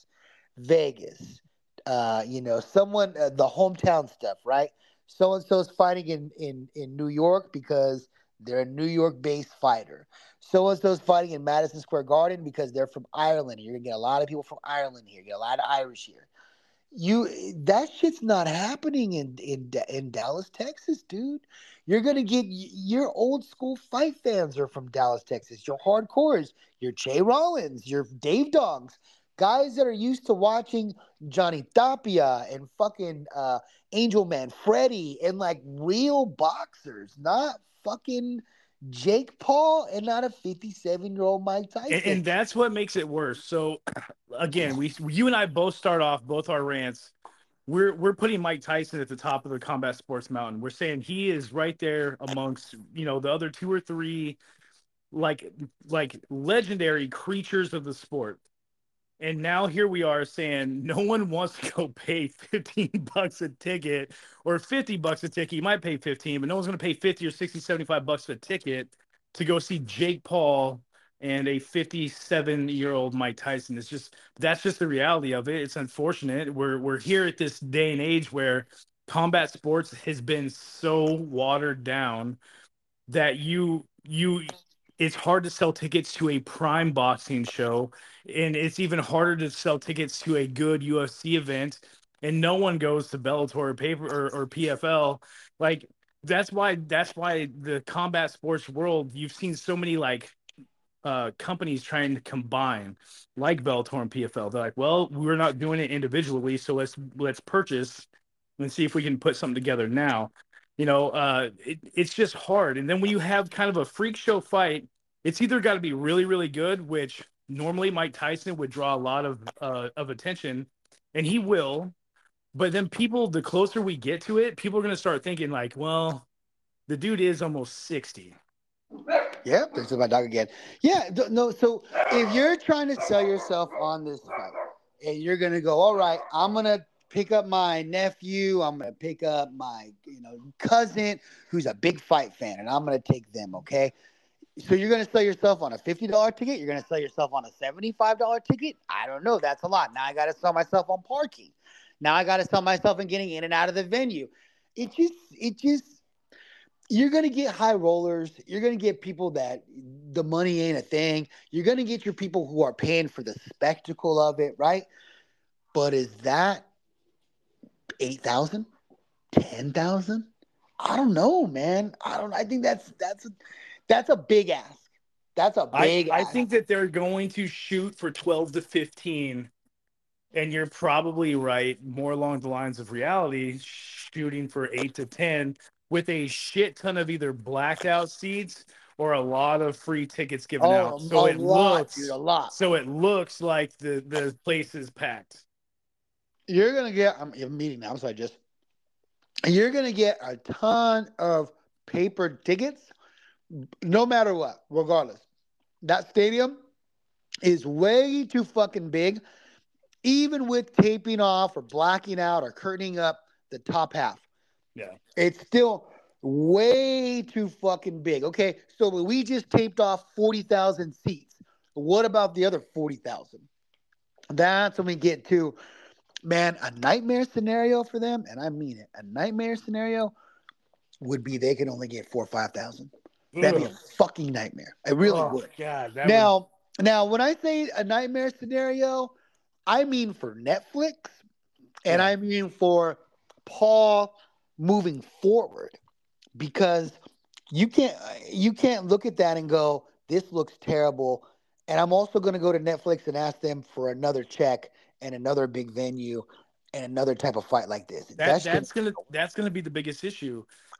Vegas, uh, you know, someone, uh, the hometown stuff, right? So and so's fighting in, in, in New York because they're a New York based fighter. So and so's fighting in Madison Square Garden because they're from Ireland. You're gonna get a lot of people from Ireland here. You get a lot of Irish here. You that shit's not happening in in in Dallas, Texas, dude. You're gonna get your old school fight fans are from Dallas, Texas. Your hardcores, your Jay Rollins, your Dave Dogs, guys that are used to watching Johnny Tapia and fucking uh, Angel Man Freddy and like real boxers, not fucking Jake Paul and not a fifty-seven year old Mike Tyson. And, and that's what makes it worse. So, again, we you and I both start off both our rants. We're we're putting Mike Tyson at the top of the combat sports mountain. We're saying he is right there amongst you know the other two or three like like legendary creatures of the sport. And now here we are saying no one wants to go pay fifteen bucks a ticket or fifty bucks a ticket. You might pay fifteen, but no one's going to pay fifty or sixty, seventy-five bucks a ticket to go see Jake Paul and a fifty-seven year old Mike Tyson. It's just, that's just the reality of it. It's unfortunate. We're, we're here at this day and age where combat sports has been so watered down that you, you, it's hard to sell tickets to a prime boxing show, and it's even harder to sell tickets to a good U F C event, and no one goes to Bellator or paper or, or P F L. Like that's why that's why the combat sports world, you've seen so many like uh companies trying to combine like Bellator and P F L. They're like, well, we're not doing it individually, so let's let's purchase and see if we can put something together now. You know, uh, it, it's just hard. And then when you have kind of a freak show fight, it's either got to be really, really good, which normally Mike Tyson would draw a lot of uh, of attention, and he will. But then people, the closer we get to it, people are going to start thinking like, well, the dude is almost sixty. Yeah, there's my dog again. Yeah, th- no. So if you're trying to sell yourself on this fight, and you're gonna go, all right, I'm gonna pick up my nephew, I'm gonna pick up my you know cousin who's a big fight fan, and I'm gonna take them. Okay, so you're gonna sell yourself on a fifty dollar ticket. You're gonna sell yourself on a seventy five dollar ticket. I don't know. That's a lot. Now I gotta sell myself on parking. Now I gotta sell myself in getting in and out of the venue. It just it just you're going to get high rollers. You're going to get people that the money ain't a thing. You're going to get your people who are paying for the spectacle of it, right? But is that eight thousand, ten thousand? I don't know, man. I don't I think that's that's a, that's a big ask. That's a I, big I ask. think that they're going to shoot for twelve to fifteen, and you're probably right, more along the lines of reality, shooting for eight to ten with a shit ton of either blacked out seats or a lot of free tickets given Oh, out. a So it lot, dude, looks a lot. so it looks like the, the place is packed. You're going to get I'm, I'm meeting now, so I just you're going to get a ton of paper tickets no matter what, regardless. That stadium is way too fucking big, even with taping off or blacking out or curtaining up the top half. Yeah. It's still way too fucking big. Okay, so we just taped off forty thousand seats. What about the other forty thousand? That's when we get to, man, a nightmare scenario for them, and I mean it. A nightmare scenario would be they could only get four or five thousand. That'd be a fucking nightmare. It really Oh, would. God, that Now, now, when I say a nightmare scenario, I mean for Netflix, and Yeah. I mean for Paul moving forward, because you can't you can't look at that and go, this looks terrible. And I'm also going to go to Netflix and ask them for another check and another big venue and another type of fight like this. That That's that's just gonna that's gonna be the biggest issue.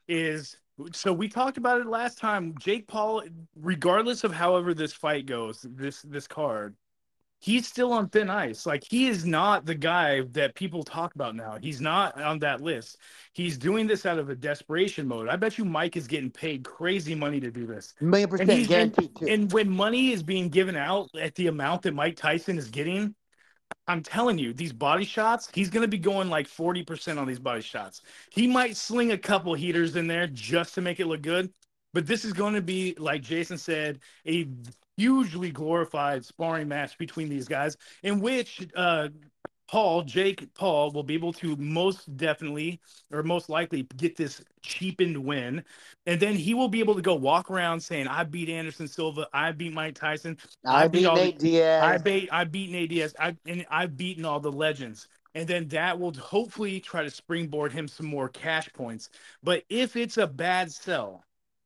Is so we talked about it last time. Jake Paul, regardless of however this fight goes, this this card, he's still on thin ice. Like, he is not the guy that people talk about now. He's not on that list. He's doing this out of a desperation mode. I bet you Mike is getting paid crazy money to do this. million And percent he's and, guaranteed too. and when money is being given out at the amount that Mike Tyson is getting, I'm telling you, these body shots, he's going to be going like forty percent on these body shots. He might sling a couple heaters in there just to make it look good. But this is going to be, like Jason said, a hugely glorified sparring match between these guys, in which uh, Paul, Jake Paul, will be able to most definitely or most likely get this cheapened win. And then he will be able to go walk around saying, I beat Anderson Silva, I beat Mike Tyson, I, I beat beat all Nate the, Diaz. I beat I beat Nate Diaz, I, and I've beaten all the legends. And then that will hopefully try to springboard him some more cash points. But if it's a bad sell,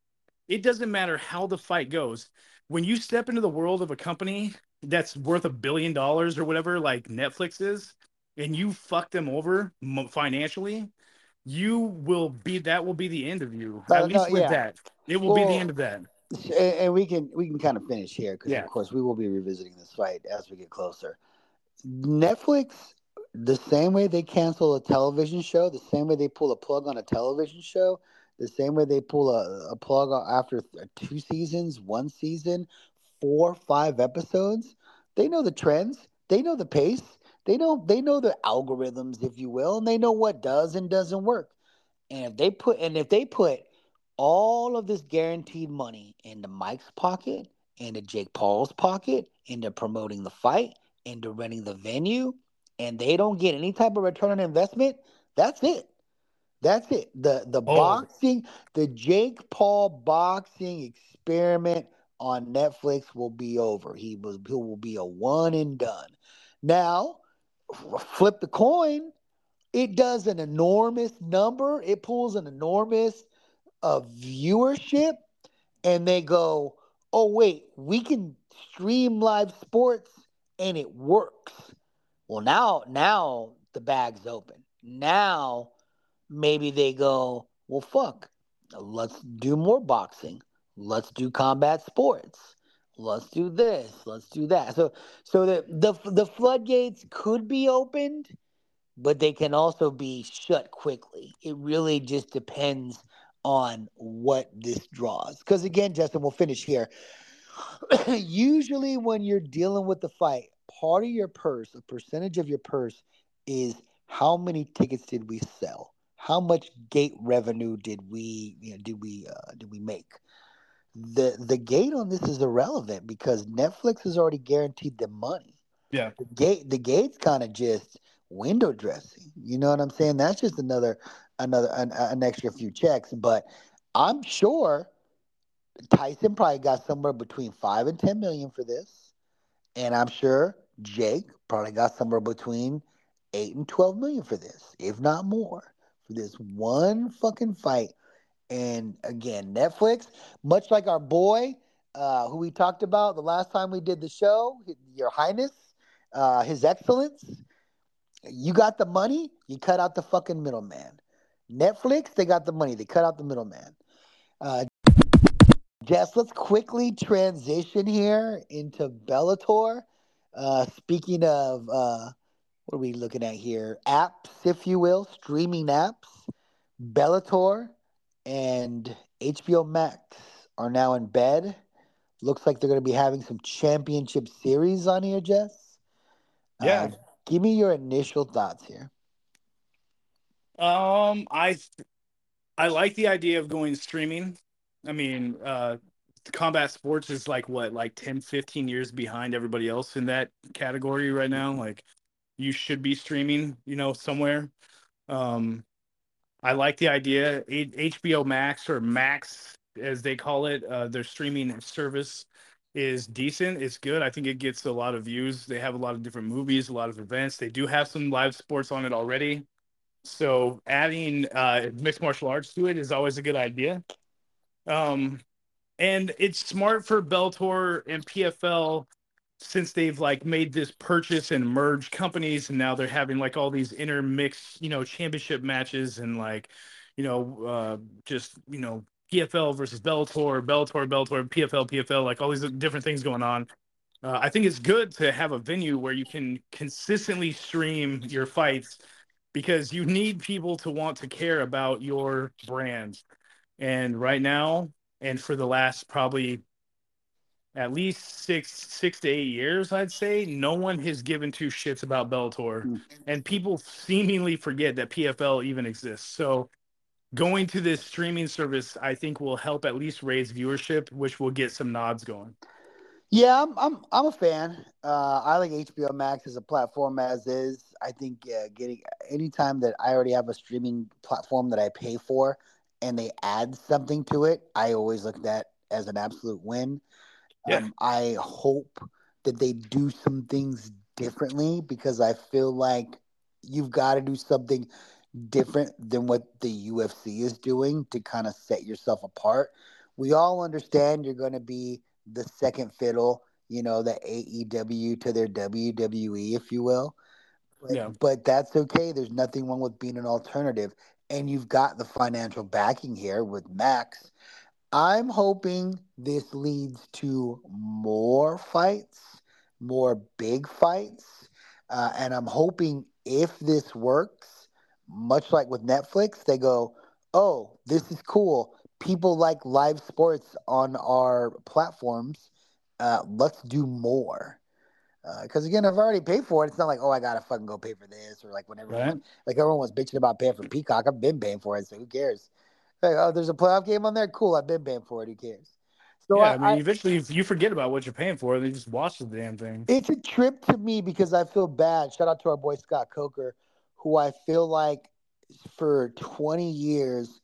it doesn't matter how the fight goes. When you step into the world of a company that's worth a billion dollars or whatever, like Netflix is, and you fuck them over financially, you will be, that will be the end of you. Uh, At no, least with yeah. that, it will be the Well, end of that. and, and we can we can kind of finish here because Yeah. of course we will be revisiting this fight as we get closer. Netflix, the same way they cancel a television show, the same way they pull a plug on a television show, the same way they pull a, a plug after two seasons, one season, four, five episodes, they know the trends, they know the pace, they know they know the algorithms, if you will, and they know what does and doesn't work. And if they put and if they put all of this guaranteed money into Mike's pocket, into Jake Paul's pocket, into promoting the fight, into renting the venue, and they don't get any type of return on investment, that's it. That's it. The the Oh, boxing, the Jake Paul boxing experiment on Netflix will be over. He was he will be a one and done. Now, f- flip the coin. It does an enormous number. It pulls an enormous uh, viewership, and they go, "Oh wait, we can stream live sports, and it works." Well, now now the bag's open. Now maybe they go, well, fuck, let's do more boxing. Let's do combat sports. Let's do this. Let's do that. So, so the the the floodgates could be opened, but they can also be shut quickly. It really just depends on what this draws. Because again, Justin, we'll finish here. Usually, when you're dealing with the fight, part of your purse, a percentage of your purse is how many tickets did we sell? How much gate revenue did we, you know, did we uh, did we make? The the gate on this is irrelevant because Netflix has already guaranteed them money. Yeah. The gate the gate's kind of just window dressing. You know what I'm saying? That's just another another an, an extra few checks. But I'm sure Tyson probably got somewhere between five and ten million for this, and I'm sure Jake probably got somewhere between eight and twelve million for this, if not more, for this one fucking fight. And again, Netflix, much like our boy, uh, who we talked about the last time we did the show, Your Highness, uh, His Excellence, you got the money, you cut out the fucking middleman. Netflix, they got the money, they cut out the middleman. Uh, Jess, let's quickly transition here into Bellator. Uh, speaking of, uh, what are we looking at here? Apps, if you will, streaming apps. Bellator and H B O Max are now in bed. Looks like they're going to be having some championship series on here, Jess. Uh, Yeah. give me your initial thoughts here. Um, I I like the idea of going streaming. I mean, uh, combat sports is like what, like ten, fifteen years behind everybody else in that category right now. Like, you should be streaming, you know, somewhere. Um, I like the idea. A- H B O Max, or Max as they call it, uh, their streaming service is decent. It's good. I think it gets a lot of views. They have a lot of different movies, a lot of events. They do have some live sports on it already. So adding uh, mixed martial arts to it is always a good idea. Um, and it's smart for Bellator and P F L, since they've like made this purchase and merge companies, and now they're having like all these intermixed, you know, championship matches, and like, you know, uh, just, you know, P F L versus Bellator, Bellator, Bellator, P F L, P F L, like all these different things going on. Uh, I think it's good to have a venue where you can consistently stream your fights, because you need people to want to care about your brand. And right now, and for the last probably at least six six to eight years, I'd say, no one has given two shits about Bellator, Mm. and people seemingly forget that P F L even exists. So going to this streaming service, I think, will help at least raise viewership, which will get some nods going. Yeah, I'm I'm I'm a fan. Uh, I like H B O Max as a platform as is. I think uh, getting anytime that I already have a streaming platform that I pay for, and they add something to it, I always look at that as an absolute win. Yeah. Um, I hope that they do some things differently because I feel like you've got to do something different than what the U F C is doing to kind of set yourself apart. We all understand you're going to be the second fiddle, you know, the A E W to their W W E, if you will. But, Yeah. but that's okay. There's nothing wrong with being an alternative. And you've got the financial backing here with Max. I'm hoping this leads to more fights, more big fights. Uh, and I'm hoping if this works, much like with Netflix, they go, oh, this is cool. People like live sports on our platforms. Uh, let's do more. Because again, I've already paid for it. It's not like, oh, I gotta fucking go pay for this, or like whenever, Right. like everyone was bitching about paying for Peacock. I've been paying for it, so who cares? Like, oh, there's a playoff game on there. Cool, I've been paying for it. Who cares? So Yeah. I, I mean, I eventually you forget about what you're paying for, and you just watch the damn thing. it's a trip to me because I feel bad. Shout out to our boy Scott Coker, who I feel like for twenty years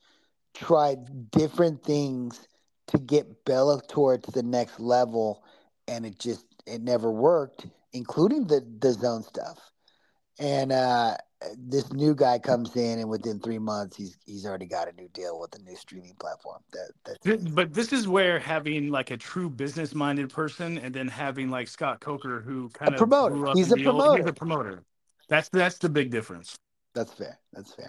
tried different things to get Bellator to the next level, and it just it never worked, including the the zone stuff. And uh, this new guy comes in, and within three months, he's he's already got a new deal with a new streaming platform. That that's Th- But this is where having like a true business minded person, and then having like Scott Coker, who a kind of promoter. grew up He's in a the old, he's a promoter. promoter. That's that's the big difference. That's fair. That's fair.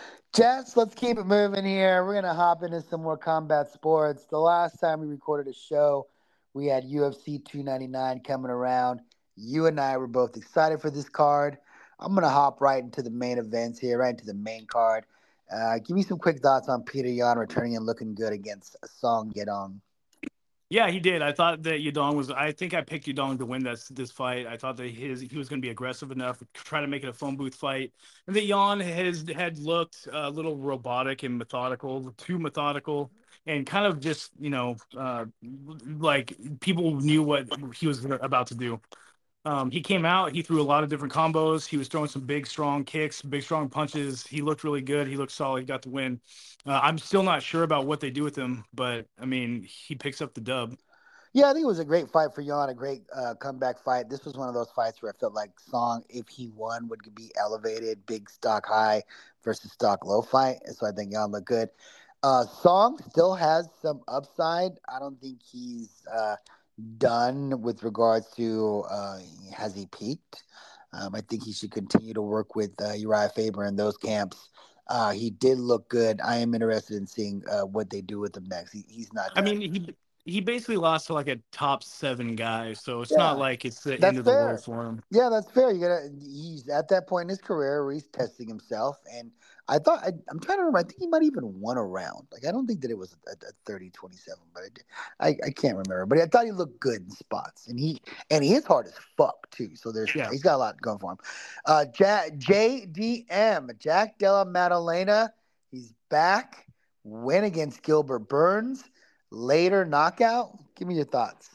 Jess, let's keep it moving here. We're gonna hop into some more combat sports. The last time we recorded a show, we had U F C two ninety-nine coming around. You and I were both excited for this card. I'm gonna hop right into the main events here, right into the main card. Uh, give me some quick thoughts on Peter Yan returning and looking good against Song Yadong. Yeah, he did. I thought that Yadong was. I think I picked Yadong to win this this fight. I thought that his he was going to be aggressive enough, try to make it a phone booth fight, and that Yan has had looked a little robotic and methodical, too methodical, and kind of just you know, uh, like people knew what he was about to do. Um, he came out, he threw a lot of different combos. He was throwing some big, strong kicks, big, strong punches. He looked really good. He looked solid. He got the win. Uh, I'm still not sure about what they do with him, but I mean, he picks up the dub. Yeah, I think it was a great fight for Yan, a great uh, comeback fight. This was one of those fights where I felt like Song, if he won, would be elevated, big stock high versus stock low fight. And so I think Yan looked good. Uh, Song still has some upside. I don't think he's uh, done with regards to uh, has he peaked. Um, I think he should continue to work with uh, Uriah Faber in those camps. Uh, he did look good. I am interested in seeing uh, what they do with him next. He, he's not I done. mean, he he basically lost to like a top seven guy, so it's not Yeah, like it's the end that's of the world fair. for him. Yeah, that's fair. You gotta. He's at that point in his career where he's testing himself, and I thought I, I'm trying to remember. I think he might even won a round. Like I don't think that it was a, a thirty twenty-seven, but I, did- I I can't remember. But I thought he looked good in spots, and he and he is hard as fuck too. So there's Yeah. he's got a lot going for him. Uh, ja, J D M Jack Della Maddalena, he's back. Win against Gilbert Burns. Later knockout. Give me your thoughts.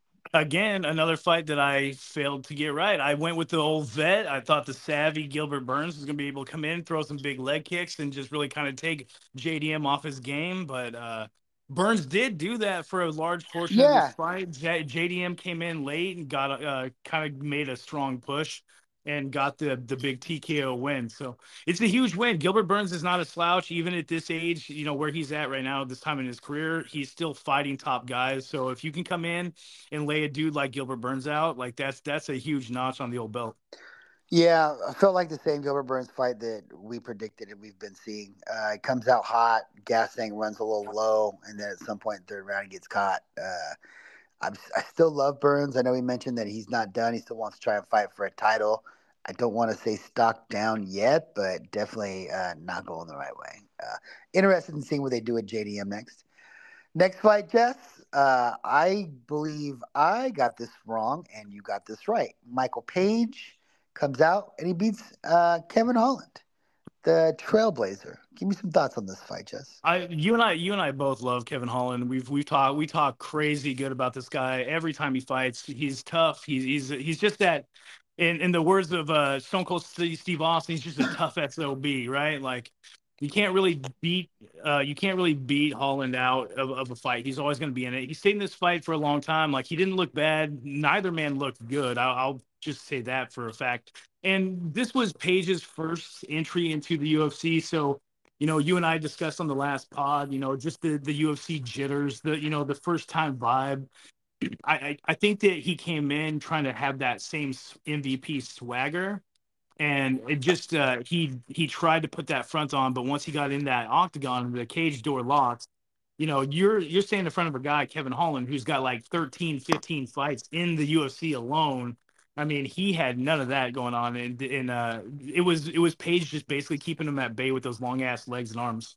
Again, another fight that I failed to get right. I went with the old vet. I thought the savvy Gilbert Burns was going to be able to come in, throw some big leg kicks, and just really kind of take J D M off his game. But uh, Burns did do that for a large portion of this Yeah, fight. J- JDM came in late and got uh, kind of made a strong push and got the the big T K O win. So it's a huge win. Gilbert Burns is not a slouch, even at this age. You know where he's at right now, this time in his career, he's still fighting top guys. So if you can come in and lay a dude like Gilbert Burns out, like that's that's a huge notch on the old belt. Yeah, I felt like the same Gilbert Burns fight that we predicted and we've been seeing. Uh, it comes out hot, gas tank runs a little low, and then at some point in the third round he gets caught. Uh, I'm, I still love Burns. I know he mentioned that he's not done. He still wants to try and fight for a title. I don't want to say stock down yet, but definitely uh, not going the right way. Uh, interested in seeing what they do with J D M next. Next fight, Jess. Uh, I believe I got this wrong and you got this right. Michael Page comes out and he beats uh, Kevin Holland, the Trailblazer. Give me some thoughts on this fight, Jess. I you and I you and I both love Kevin Holland. We've we've talked we talk crazy good about this guy every time he fights. He's tough. He's he's he's just that. In in the words of uh, Stone Cold Steve Steve Austin, he's just a tough S O B, right? Like you can't really beat uh, you can't really beat Holland out of, of a fight. He's always going to be in it. He stayed in this fight for a long time. Like he didn't look bad. Neither man looked good. I'll, I'll just say that for a fact. And this was Page's first entry into the U F C, so you know, you and I discussed on the last pod, you know, just the, the U F C jitters, the, you know, the first time vibe. I, I, I think that he came in trying to have that same M V P swagger. And it just, uh, he, he tried to put that front on, but once he got in that octagon, the cage door locked, you know, you're, you're standing in front of a guy, Kevin Holland, who's got like thirteen, fifteen fights in the U F C alone. I mean, he had none of that going on, and and uh, it was it was Page just basically keeping him at bay with those long ass legs and arms.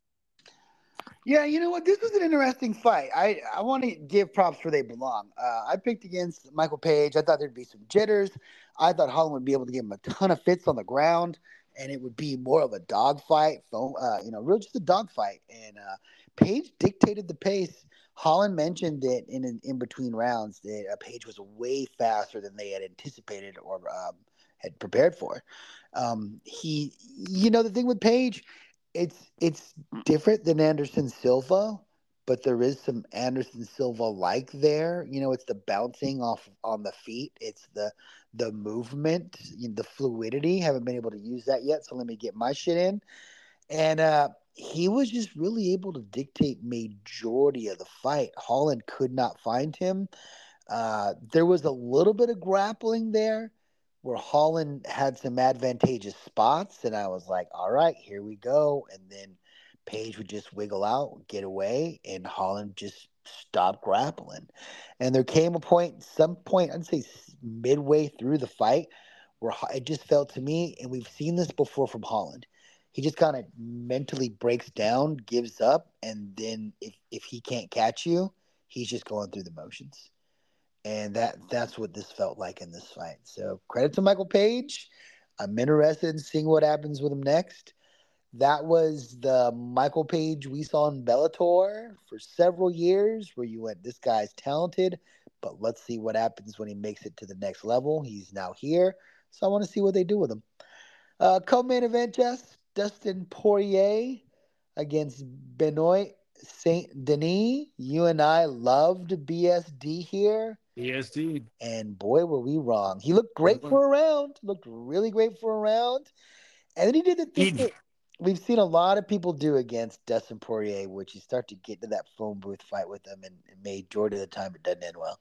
Yeah, you know what? This was an interesting fight. I, I want to give props where they belong. Uh, I picked against Michael Page. I thought there'd be some jitters. I thought Holland would be able to give him a ton of fits on the ground, and it would be more of a dogfight. Uh, you know, real just a dogfight. And uh, Page dictated the pace. Holland mentioned that in in, in between rounds that uh, Page was way faster than they had anticipated or um, had prepared for. Um, he, you know, the thing with Page, it's it's different than Anderson Silva, but there is some Anderson Silva like there. You know, it's the bouncing off on the feet. It's the the movement, you know, the fluidity. Haven't been able to use that yet, so let me get my shit in. And uh, he was just really able to dictate majority of the fight. Holland could not find him. Uh, there was a little bit of grappling there where Holland had some advantageous spots, and I was like, all right, here we go. And then Page would just wiggle out, get away, and Holland just stopped grappling. And there came a point, some point, I'd say midway through the fight, where it just felt to me, and we've seen this before from Holland. He just kind of mentally breaks down, gives up, and then if, if he can't catch you, He's just going through the motions. And that that's what this felt like in this fight. So credit to Michael Page. I'm interested in seeing what happens with him next. That was the Michael Page we saw in Bellator for several years, where you went, this guy's talented, but let's see what happens when he makes it to the next level. He's now here, so I want to see what they do with him. Uh, co-main event, Jess, Dustin Poirier against Benoit Saint Denis. You and I loved B S D here. B S D. And boy, were we wrong. He looked great for a round. Looked really great for a round. And then he did the thing He, that we've seen a lot of people do against Dustin Poirier, which you start to get into that phone booth fight with him, and it made Jordan of the time it doesn't end well.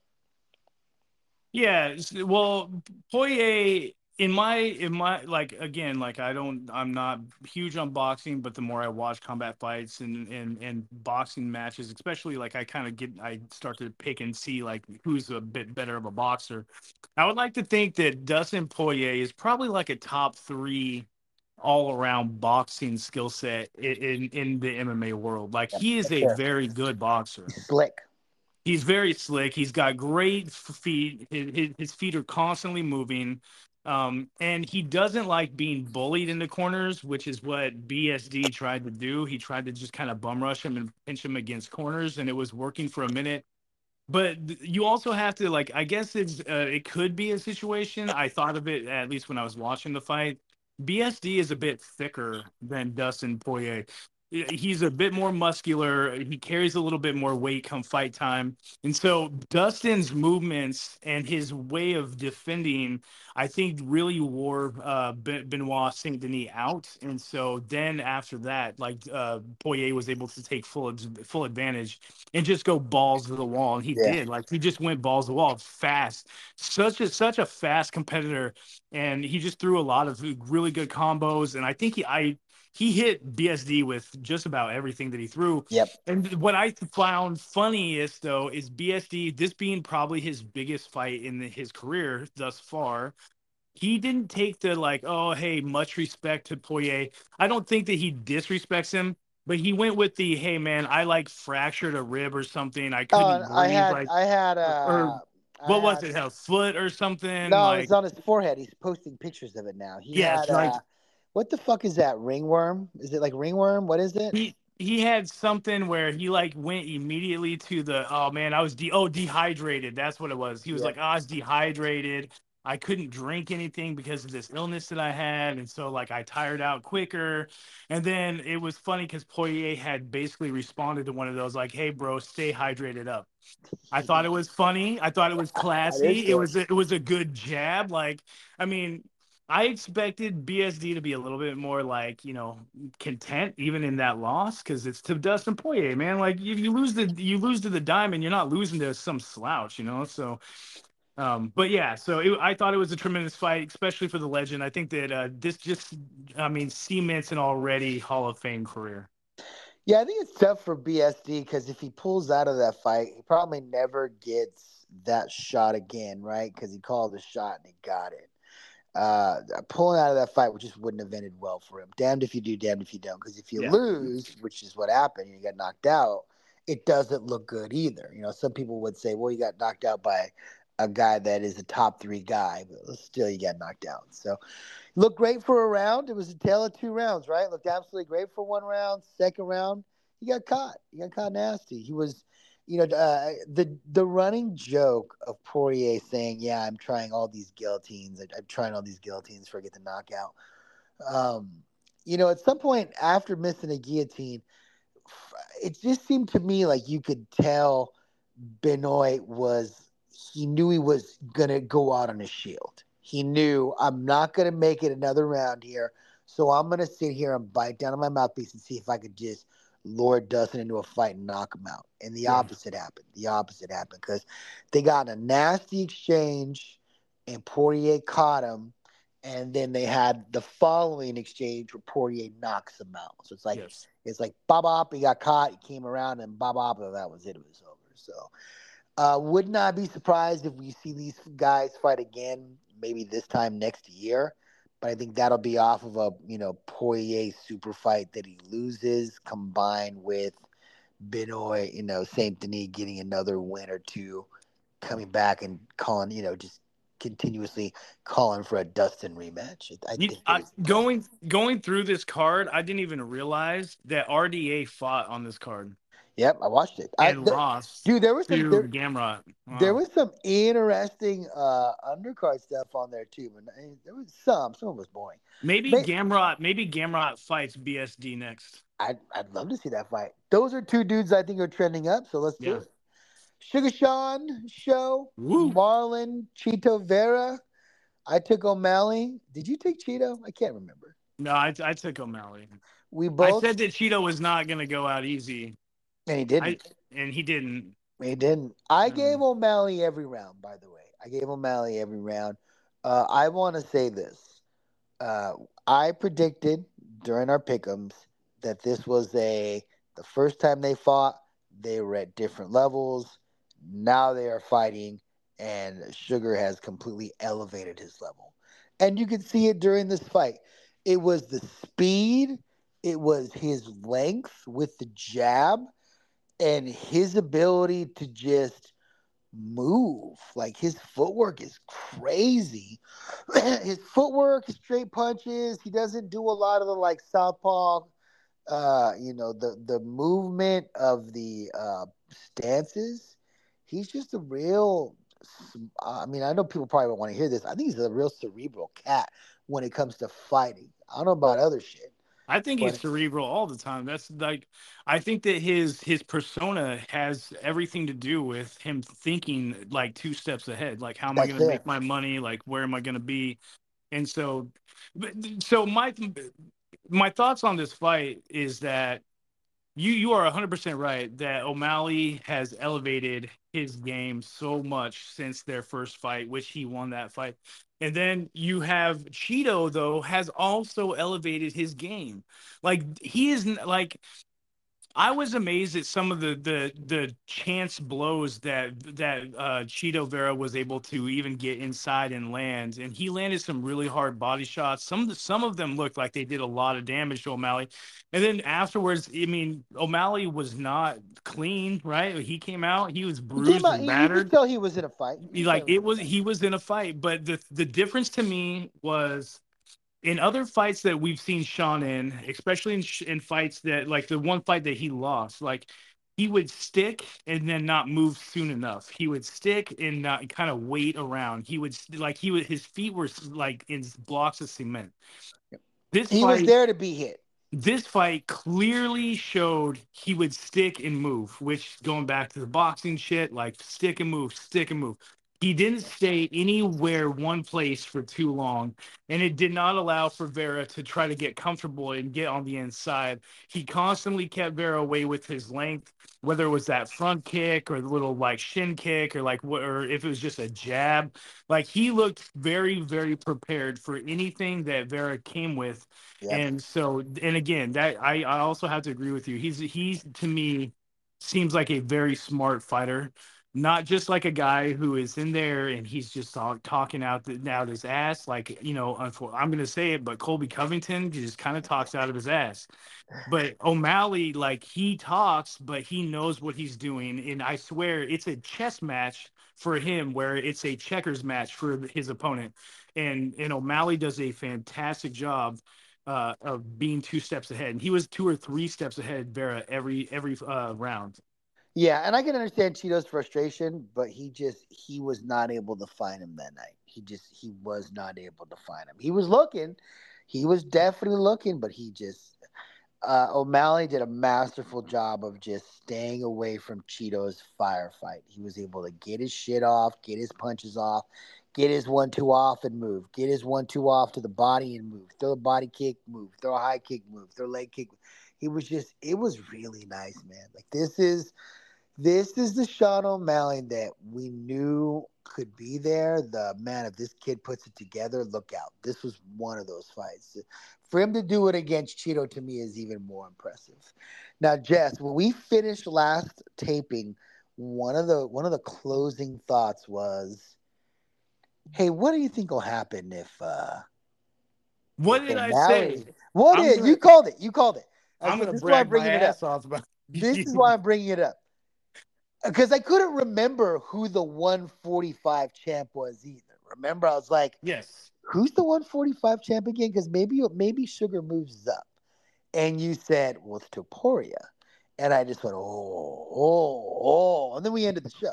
yeah, well, Poirier, in my in my like again, like I don't I'm not huge on boxing, but the more I watch combat fights and and and boxing matches, especially, like I kind of get I start to pick and see like who's a bit better of a boxer. I would like to think that Dustin Poirier is probably like a top three all around boxing skill set in, in in the M M A world. Like, he is a Sure. very good boxer. He's slick. He's very slick. He's got great feet. His, his, his feet are constantly moving. Um, and he doesn't like being bullied into corners, which is what B S D tried to do. He tried to just kind of bum rush him and pinch him against corners, and it was working for a minute. But you also have to, like, I guess it's uh, it could be a situation. I thought of it, at least when I was watching the fight. B S D is a bit thicker than Dustin Poirier. He's a bit more muscular. He carries a little bit more weight come fight time. And so Dustin's movements and his way of defending, I think, really wore uh, Benoit Saint Denis out. And so then after that, like uh, Poirier was able to take full full advantage and just go balls to the wall. And he Yeah. did. Like, he just went balls to the wall fast. Such a such a fast competitor. And he just threw a lot of really good combos. And I think he I he hit B S D with just about everything that he threw. Yep. And what I found funniest, though, is B S D, this being probably his biggest fight in the, his career thus far, he didn't take the, like, oh, hey, much respect to Poirier. I don't think that he disrespects him, but he went with the, hey, man, I, like, fractured a rib or something. I couldn't Oh, breathe. I had, like, I had, uh, or I what was had, it, a foot or something? no, like, it's on his forehead. He's posting pictures of it now. He yes, had, like, uh, what the fuck is that? Ringworm? Is it like ringworm? What is it? he he had something where he, like, went immediately to the, oh man, I was de oh dehydrated. That's what it was. He was Yeah. like, oh, I was dehydrated. I couldn't drink anything because of this illness that I had, and so, like, I tired out quicker. And then it was funny because Poirier had basically responded to one of those, like, hey bro, stay hydrated up. I thought it was funny. I thought it was classy. It was it was a good jab. Like, I mean, I expected B S D to be a little bit more, like, you know, content even in that loss, because it's to Dustin Poirier, man. Like, if you lose the you lose to the Diamond, you're not losing to some slouch, you know. So, um, but yeah, so it, I thought it was a tremendous fight, especially for the legend. I think that uh, this just, I mean, cements an already Hall of Fame career. Yeah, I think it's tough for B S D because if he pulls out of that fight, he probably never gets that shot again, right? Because he called the shot and he got it. Uh, pulling out of that fight, which just wouldn't have ended well for him. Damned if you do, damned if you don't. Because if you Yeah. lose, which is what happened, you get knocked out, it doesn't look good either. You know, some people would say, well, you got knocked out by a guy that is a top three guy, but still you got knocked out. So looked great for a round. It was a tale of two rounds, right? Looked absolutely great for one round. Second round, he got caught. He got caught nasty. He was, you know, uh, the the running joke of Poirier saying, "Yeah, I'm trying all these guillotines. I, I'm trying all these guillotines for I get the knockout." Um, you know, at some point after missing a guillotine, it just seemed to me like you could tell Benoit was he knew he was gonna go out on a shield. He knew I'm not gonna make it another round here, so I'm gonna sit here and bite down on my mouthpiece and see if I could just lure Dustin into a fight and knock him out. And the Yeah. opposite happened. The opposite happened because they got in a nasty exchange, and Poirier caught him. And then they had the following exchange where Poirier knocks him out. So it's like Yes. it's like bop bop, he got caught, he came around, and bop bop, and that was it. It was over. So uh, would not be surprised if we see these guys fight again, maybe this time next year. But I think that'll be off of a you know Poirier super fight that he loses, combined with Benoit, you know, Saint Denis getting another win or two, coming back and calling, you know, just continuously calling for a Dustin rematch. I You, think it I, was. going going through this card, I didn't even realize that R D A fought on this card Yep, I watched it. I and the, lost dude, there was some to there, Gamrot. there Wow. was some interesting uh undercard stuff on there too, but I- there was some. Some of it was boring. Maybe May, Gamrot, maybe Gamrot fights B S D next. I'd I'd love to see that fight. Those are two dudes I think are trending up, so let's do Yeah. it. Sugar Sean show, Woo. Marlon Cheeto Vera. I took O'Malley. Did you take Cheeto? I can't remember. No, I, I took O'Malley. We I both, said that Cheeto was not going to go out easy. and he I didn't. and he didn't. He didn't. I gave Um, O'Malley every round, by the way. I gave O'Malley every round. Uh, I want to say this. Uh, I predicted during our pick'ems that this was a the first time they fought. They were at different levels. Now they are fighting, and Sugar has completely elevated his level. And you could see it during this fight. It was the speed. It was his length with the jab and his ability to just move. Like his footwork is crazy. His footwork, his straight punches. He doesn't do a lot of the like southpaw. Uh, you know the the movement of the uh, stances. He's just a real. I mean, I know people probably don't want to hear this. I think he's a real cerebral cat when it comes to fighting. I don't know about other shit, I think he's but cerebral all the time. That's like, I think that his his persona has everything to do with him thinking like two steps ahead. Like, how am I that's going to fair. make my money? Like, where am I going to be? And so, but- so my my thoughts on this fight is that you you are one hundred percent right that O'Malley has elevated his game so much since their first fight, which he won that fight. And then you have Cheeto, though, has also elevated his game. Like, he is n- like, I was amazed at some of the the the chance blows that that uh, Cheeto Vera was able to even get inside and land, and he landed some really hard body shots. Some of the, some of them looked like they did a lot of damage to O'Malley, and then afterwards, I mean, O'Malley was not clean, right? He came out, he was He came bruised out. and You, you could battered. tell he was in a fight. You He, could tell like, he was it in a was, fight. he was in a fight, but the the difference to me was in other fights that we've seen Sean in, especially in, in fights that, like the one fight that he lost, like he would stick and then not move soon enough. He would stick and not kind of wait around. He would like he would his feet were like in blocks of cement. This He was fight, there to be hit. this fight clearly showed he would stick and move, which going back to the boxing shit, like stick and move, stick and move. He didn't stay anywhere one place for too long, and it did not allow for Vera to try to get comfortable and get on the inside. He constantly kept Vera away with his length, whether it was that front kick or the little like shin kick or like what, or if it was just a jab. Like he looked very, very prepared for anything that Vera came with. Yep. And so, and again, that I, I also have to agree with you. He's he's to me seems like a very smart fighter, not just like a guy who is in there and he's just talk, talking out the, out his ass. Like, you know, unfor- I'm going to say it, but Colby Covington just kind of talks out of his ass. But O'Malley, like he talks, but he knows what he's doing. And I swear it's a chess match for him where it's a checkers match for his opponent. And and O'Malley does a fantastic job uh, of being two steps ahead. And he was two or three steps ahead, Vera, every every uh, round. Yeah, and I can understand Cheeto's frustration, but he just he was not able to find him that night. He just he was not able to find him. He was looking, he was definitely looking, but he just uh, O'Malley did a masterful job of just staying away from Cheeto's firefight. He was able to get his shit off, get his punches off, get his one two off and move, get his one two off to the body and move, throw a body kick, move, throw a high kick, move, throw a leg kick. He was just it was really nice, man. Like this is this is the Sean O'Malley that we knew could be there. The man, if this kid puts it together, look out. This was one of those fights. For him to do it against Cheeto to me is even more impressive. Now, Jess, when we finished last taping, one of the one of the closing thoughts was, "Hey, what do you think will happen if uh What if did I say? O'Malley? What I'm is gonna you called it? You called it. That's I'm what gonna this is why I'm brag my bringing it up. ass off about. This is why I'm bringing it up. Because I couldn't remember who the one forty-five champ was either. Remember, I was like, Yes. who's the one forty-five champ again? Because maybe maybe Sugar moves up. And you said, well, it's Topuria. And I just went, oh, oh, oh. And then we ended the show.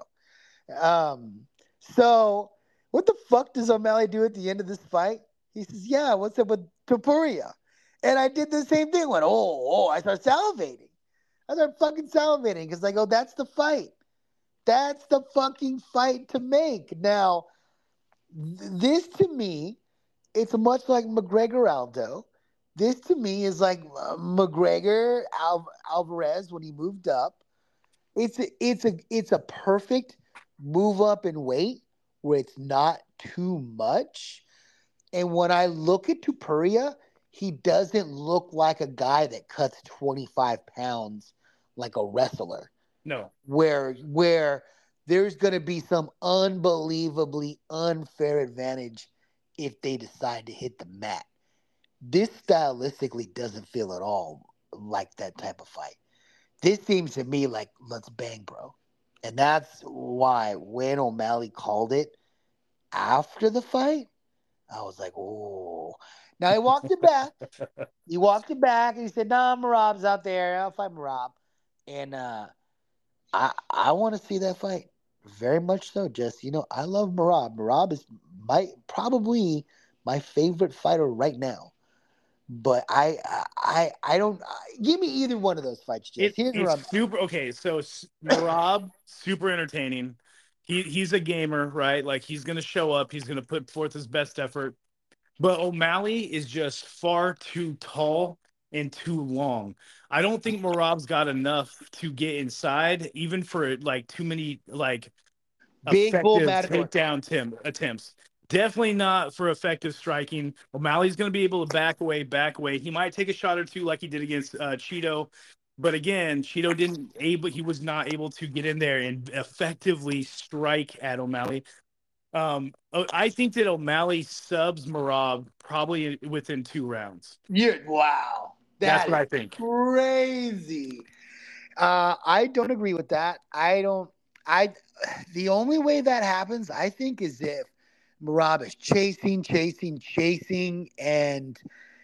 Um, so what the fuck does O'Malley do at the end of this fight? He says, yeah, what's up with Topuria? And I did the same thing. Went, oh, oh, I start salivating. I start fucking salivating because I go, that's the fight. That's the fucking fight to make. Now, th- this to me, it's much like McGregor Aldo. This to me is like uh, McGregor Al- Alvarez when he moved up. It's a, it's a it's a perfect move up in weight where it's not too much. And when I look at Tupuria, he doesn't look like a guy that cuts twenty-five pounds like a wrestler. No. Where where there's going to be some unbelievably unfair advantage if they decide to hit the mat. This stylistically doesn't feel at all like that type of fight. This seems to me like let's bang, bro. And that's why when O'Malley called it after the fight, I was like, oh. Now he walked it back. He walked it back and he said, nah, Marab's out there. I'll fight Marab. And uh, I I want to see that fight. Very much so, Jess. You know, I love Marab. Marab is my probably my favorite fighter right now. But I I I don't give me either one of those fights, Jess. It Here's where it's I'm super okay. So S- Marab, super entertaining. He he's a gamer, right? Like he's gonna show up. He's gonna put forth his best effort. But O'Malley is just far too tall and too long. I don't think Marab's got enough to get inside, even for like too many like Big Bull effective Matador. takedown tim- attempts. Definitely not for effective striking. O'Malley's going to be able to back away, back away. He might take a shot or two like he did against uh, Cheeto, but again, Cheeto didn't able. He was not able to get in there and effectively strike at O'Malley. Um, uh, I think that O'Malley subs Marab probably within two rounds. You're, wow. That's That what is I think. crazy. Uh, I don't agree with that. I don't. I. The only way that happens, I think, is if Marab is chasing, chasing, chasing, and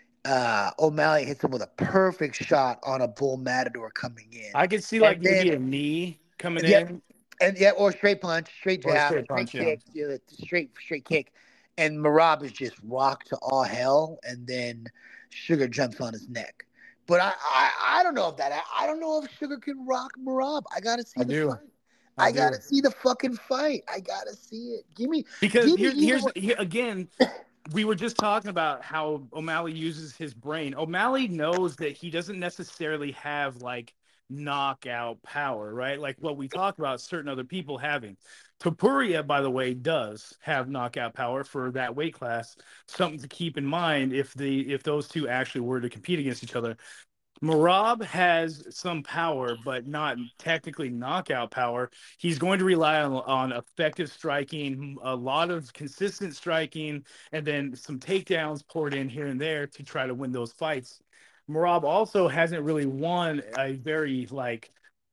uh, O'Malley hits him with a perfect shot on a bull matador coming in, I could see and like then maybe a knee coming yep, in and yeah, or straight punch, straight or a jab, straight straight punch. Yeah, kick, you know, straight straight kick, and Marab is just rocked to all hell, and then Sugar jumps on his neck. But I, I, I don't know if that. I, I don't know if Sugar can rock Marab. I gotta see I the do. fight. I I gotta do. see the fucking fight. I gotta see it. Give me, Because give me here, either here's one. here, again, we were just talking about how O'Malley uses his brain. O'Malley knows that he doesn't necessarily have like knockout power, right? Like what we talk about certain other people having. Topuria, by the way, does have knockout power for that weight class. Something to keep in mind if the if those two actually were to compete against each other. Marab has some power, but not technically knockout power. He's going to rely on, on effective striking, a lot of consistent striking, and then some takedowns poured in here and there to try to win those fights. Marab also hasn't really won a very like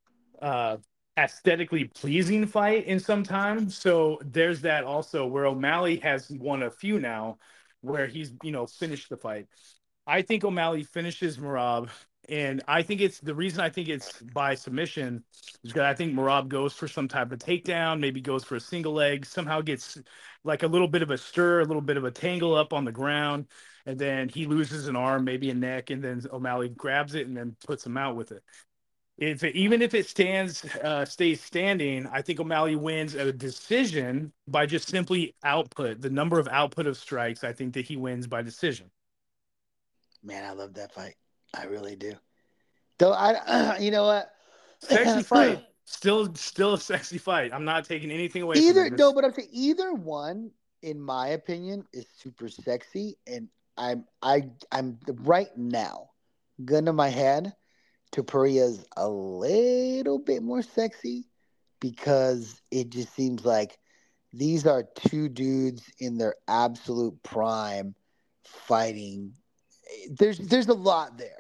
uh, aesthetically pleasing fight in some time. So there's that also where O'Malley has won a few now, where he's you know finished the fight. I think O'Malley finishes Marab, and I think it's the reason I think it's by submission is because I think Marab goes for some type of takedown, maybe goes for a single leg, somehow gets like a little bit of a stir, a little bit of a tangle up on the ground, and then he loses an arm, maybe a neck, and then O'Malley grabs it and then puts him out with it. If it, even if it stands uh, stays standing, I think O'Malley wins a decision by just simply output, the number of output of strikes. I think that he wins by decision. Man, I love that fight. I really do. Though I, you know what? Sexy fight. Still, still a sexy fight. I'm not taking anything away from Either it. no, but I'm saying either one, in my opinion, is super sexy, and I'm I I'm right now, gun to my head, Tupuria's a little bit more sexy because it just seems like these are two dudes in their absolute prime fighting. There's there's a lot there.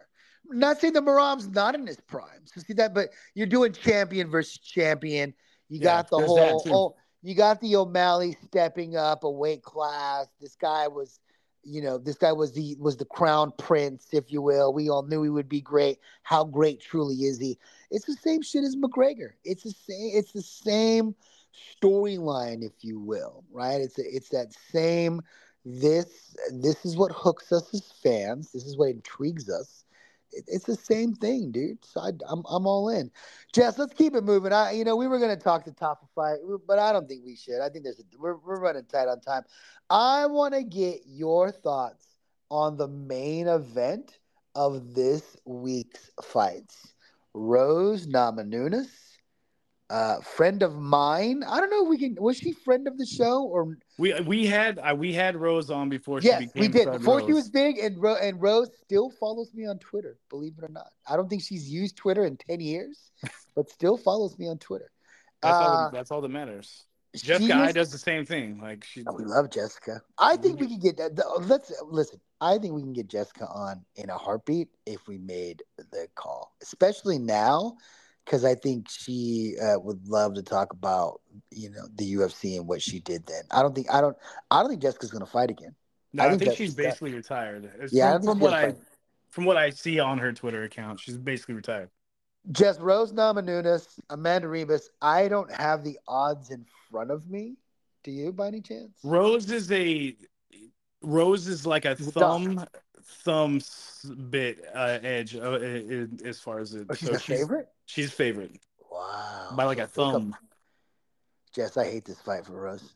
Not saying that Maram's not in his prime. So see that, but you're doing champion versus champion. You Yeah, got the there's that whole too. oh, you got the O'Malley stepping up a weight class. This guy was, you know, this guy was the was the crown prince, if you will. We all knew he would be great. How great truly is he? It's the same shit as McGregor. It's the same. It's the same storyline, if you will. Right? It's a, it's that same. This this is what hooks us as fans. This is what intrigues us. It- It's the same thing, dude. So I, I'm I'm all in. Jess, let's keep it moving. I, you know, we were gonna talk the top of fight, but I don't think we should. I think there's a, we're we're running tight on time. I want to get your thoughts on the main event of this week's fights. Rose Namajunas, uh, friend of mine. I don't know if we can. Was she friend of the show or We we had uh, we had Rose on before she yes, we became did. Thug Before she was Rose. big, and Ro- and Rose still follows me on Twitter. Believe it or not, I don't think she's used Twitter in ten years, but still follows me on Twitter. That's all. Uh, That's all that matters. she Jessica I is. does the same thing. Like she, Oh, we love Jessica. I we think we get, can get that. the- Let's listen. I think we can get Jessica on in a heartbeat if we made the call, especially now, because I think she uh, would love to talk about you know the U F C and what she did then. I don't think I don't I don't think Jessica's gonna fight again. no, I I think think she's Jessica's done. basically retired. It's Yeah, I from don't think from she's what gonna I fight. from what I see on her Twitter account, she's basically retired. Just Rose Namajunas, Amanda Ribas. I don't have the odds in front of me. Do you, by any chance? Rose is a Rose is like a She's a dog. thumb thumb s- bit uh, edge uh, i- i- as far as Oh, it. she's So a she's favorite. she's favorite Wow. by like So a I think I'm. thumb. Jess, I hate this fight for Rose.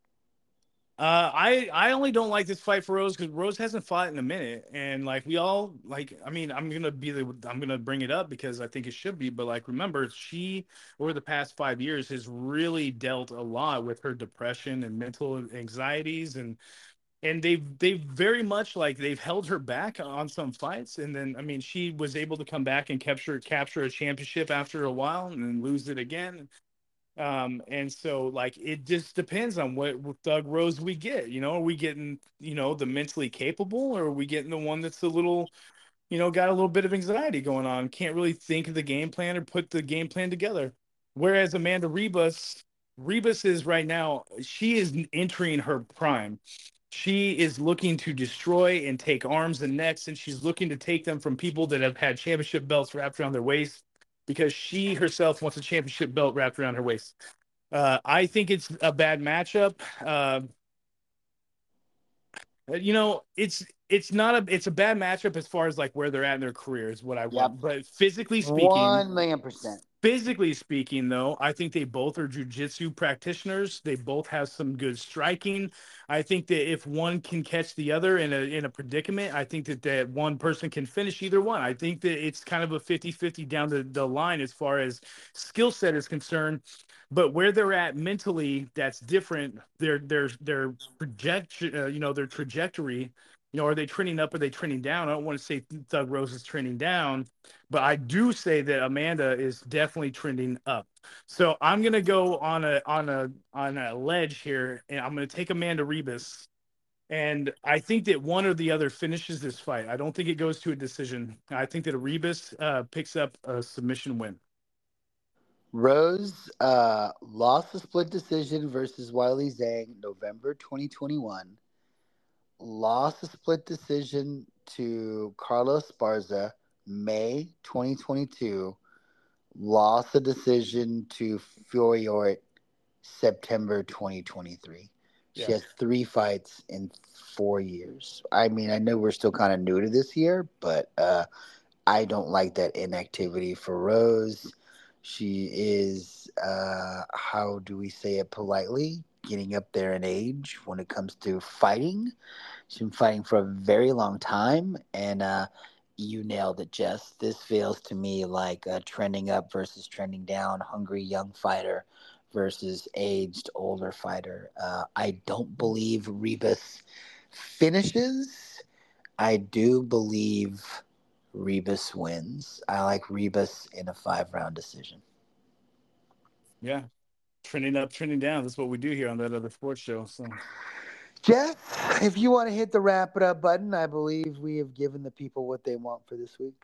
Uh, I I only don't like this fight for Rose because Rose hasn't fought in a minute, and like we all like. I mean, I'm gonna be the I'm gonna bring it up because I think it should be. But like, remember, she over the past five years has really dealt a lot with her depression and mental anxieties, and and they've they've very much like they've held her back on some fights, and then I mean, she was able to come back and capture capture a championship after a while, and then lose it again. Um, and so like it just depends on what Doug Rose we get. You know, are we getting, you know, the mentally capable, or are we getting the one that's a little, you know, got a little bit of anxiety going on, can't really think of the game plan or put the game plan together. Whereas Amanda Rebus, Rebus is right now, she is entering her prime. She is looking to destroy and take arms and necks, and she's looking to take them from people that have had championship belts wrapped around their waist because she herself wants a championship belt wrapped around her waist. Uh, I think it's a bad matchup. Uh, you know, it's it's not a it's a bad matchup as far as like where they're at in their career is what I Yep. want. But physically speaking, One million percent. physically speaking, though, I think they both are jujitsu practitioners. They both have some good striking. I think that if one can catch the other in a in a predicament, I think that that one person can finish either one. I think that it's kind of a fifty-fifty down the, the line as far as skill set is concerned. But where they're at mentally, that's different. Their their their projection, uh, you know, their trajectory. You know, are they trending up? Are they trending down? I don't want to say Thug Rose is trending down, but I do say that Amanda is definitely trending up. So I'm gonna go on a on a on a ledge here, and I'm gonna take Amanda Rebus. And I think that one or the other finishes this fight. I don't think it goes to a decision. I think that a Rebus uh, picks up a submission win. Rose uh, lost a split decision versus Wiley Zhang November twenty twenty-one. Lost a split decision to Carlos Barza May twenty twenty-two. Lost a decision to Fioriort September twenty twenty-three. She Yeah. has three fights in four years. I mean, I know we're still kind of new to this year, but uh, I don't like that inactivity for Rose. She is, uh, how do we say it politely, getting up there in age when it comes to fighting. She's been fighting for a very long time, and uh, you nailed it, Jess. This feels to me like a trending up versus trending down, hungry young fighter versus aged older fighter. Uh, I don't believe Rebus finishes. I do believe Rebus wins. I like Rebus in a five round decision. Yeah. Trending up, trending down. That's what we do here on that other sports show. So Jess, if you want to hit the wrap it up button, I believe we have given the people what they want for this week.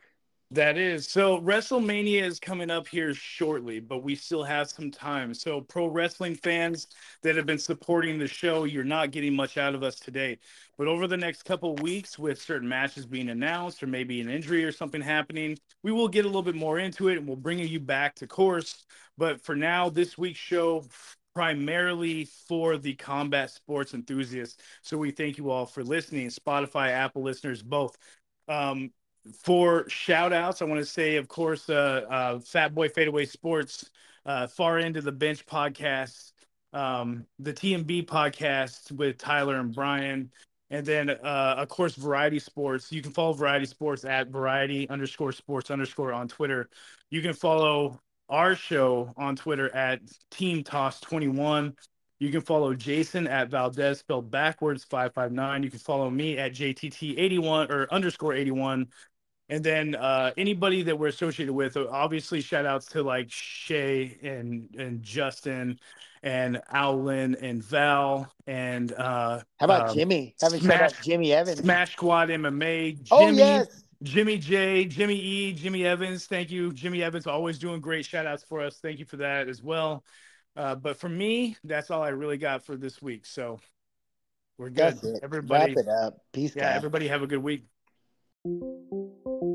That is. So WrestleMania is coming up here shortly, but we still have some time. So pro wrestling fans that have been supporting the show, you're not getting much out of us today. But over the next couple of weeks, with certain matches being announced or maybe an injury or something happening, we will get a little bit more into it and we'll bring you back to course. But for now, this week's show primarily for the combat sports enthusiasts. So we thank you all for listening, Spotify, Apple listeners, both. Um, for shout outs, I want to say, of course, uh, uh, Fat Boy Fadeaway Sports, uh, Far End of the Bench podcast, um, the T M B podcast with Tyler and Brian, and then, uh, of course, Variety Sports. You can follow Variety Sports at Variety underscore Sports underscore on Twitter. You can follow our show on Twitter at Team Toss twenty-one. You can follow Jason at Valdez, spelled backwards, five five nine. You can follow me at J T T eighty-one or underscore eighty-one. And then uh, anybody that we're associated with, obviously shout outs to like Shay and and Justin and Owlin and Val and uh, How about um, Jimmy? Haven't shout Smash out Jimmy Evans. Smash Squad M M A, Jimmy, Oh, yes. Jimmy J, Jimmy E, Jimmy Evans. Thank you, Jimmy Evans, always doing great shout outs for us. Thank you for that as well. Uh, but for me, that's all I really got for this week. So we're good. That's it. Everybody, Wrap it up. Peace, yeah, guys. everybody have a good week.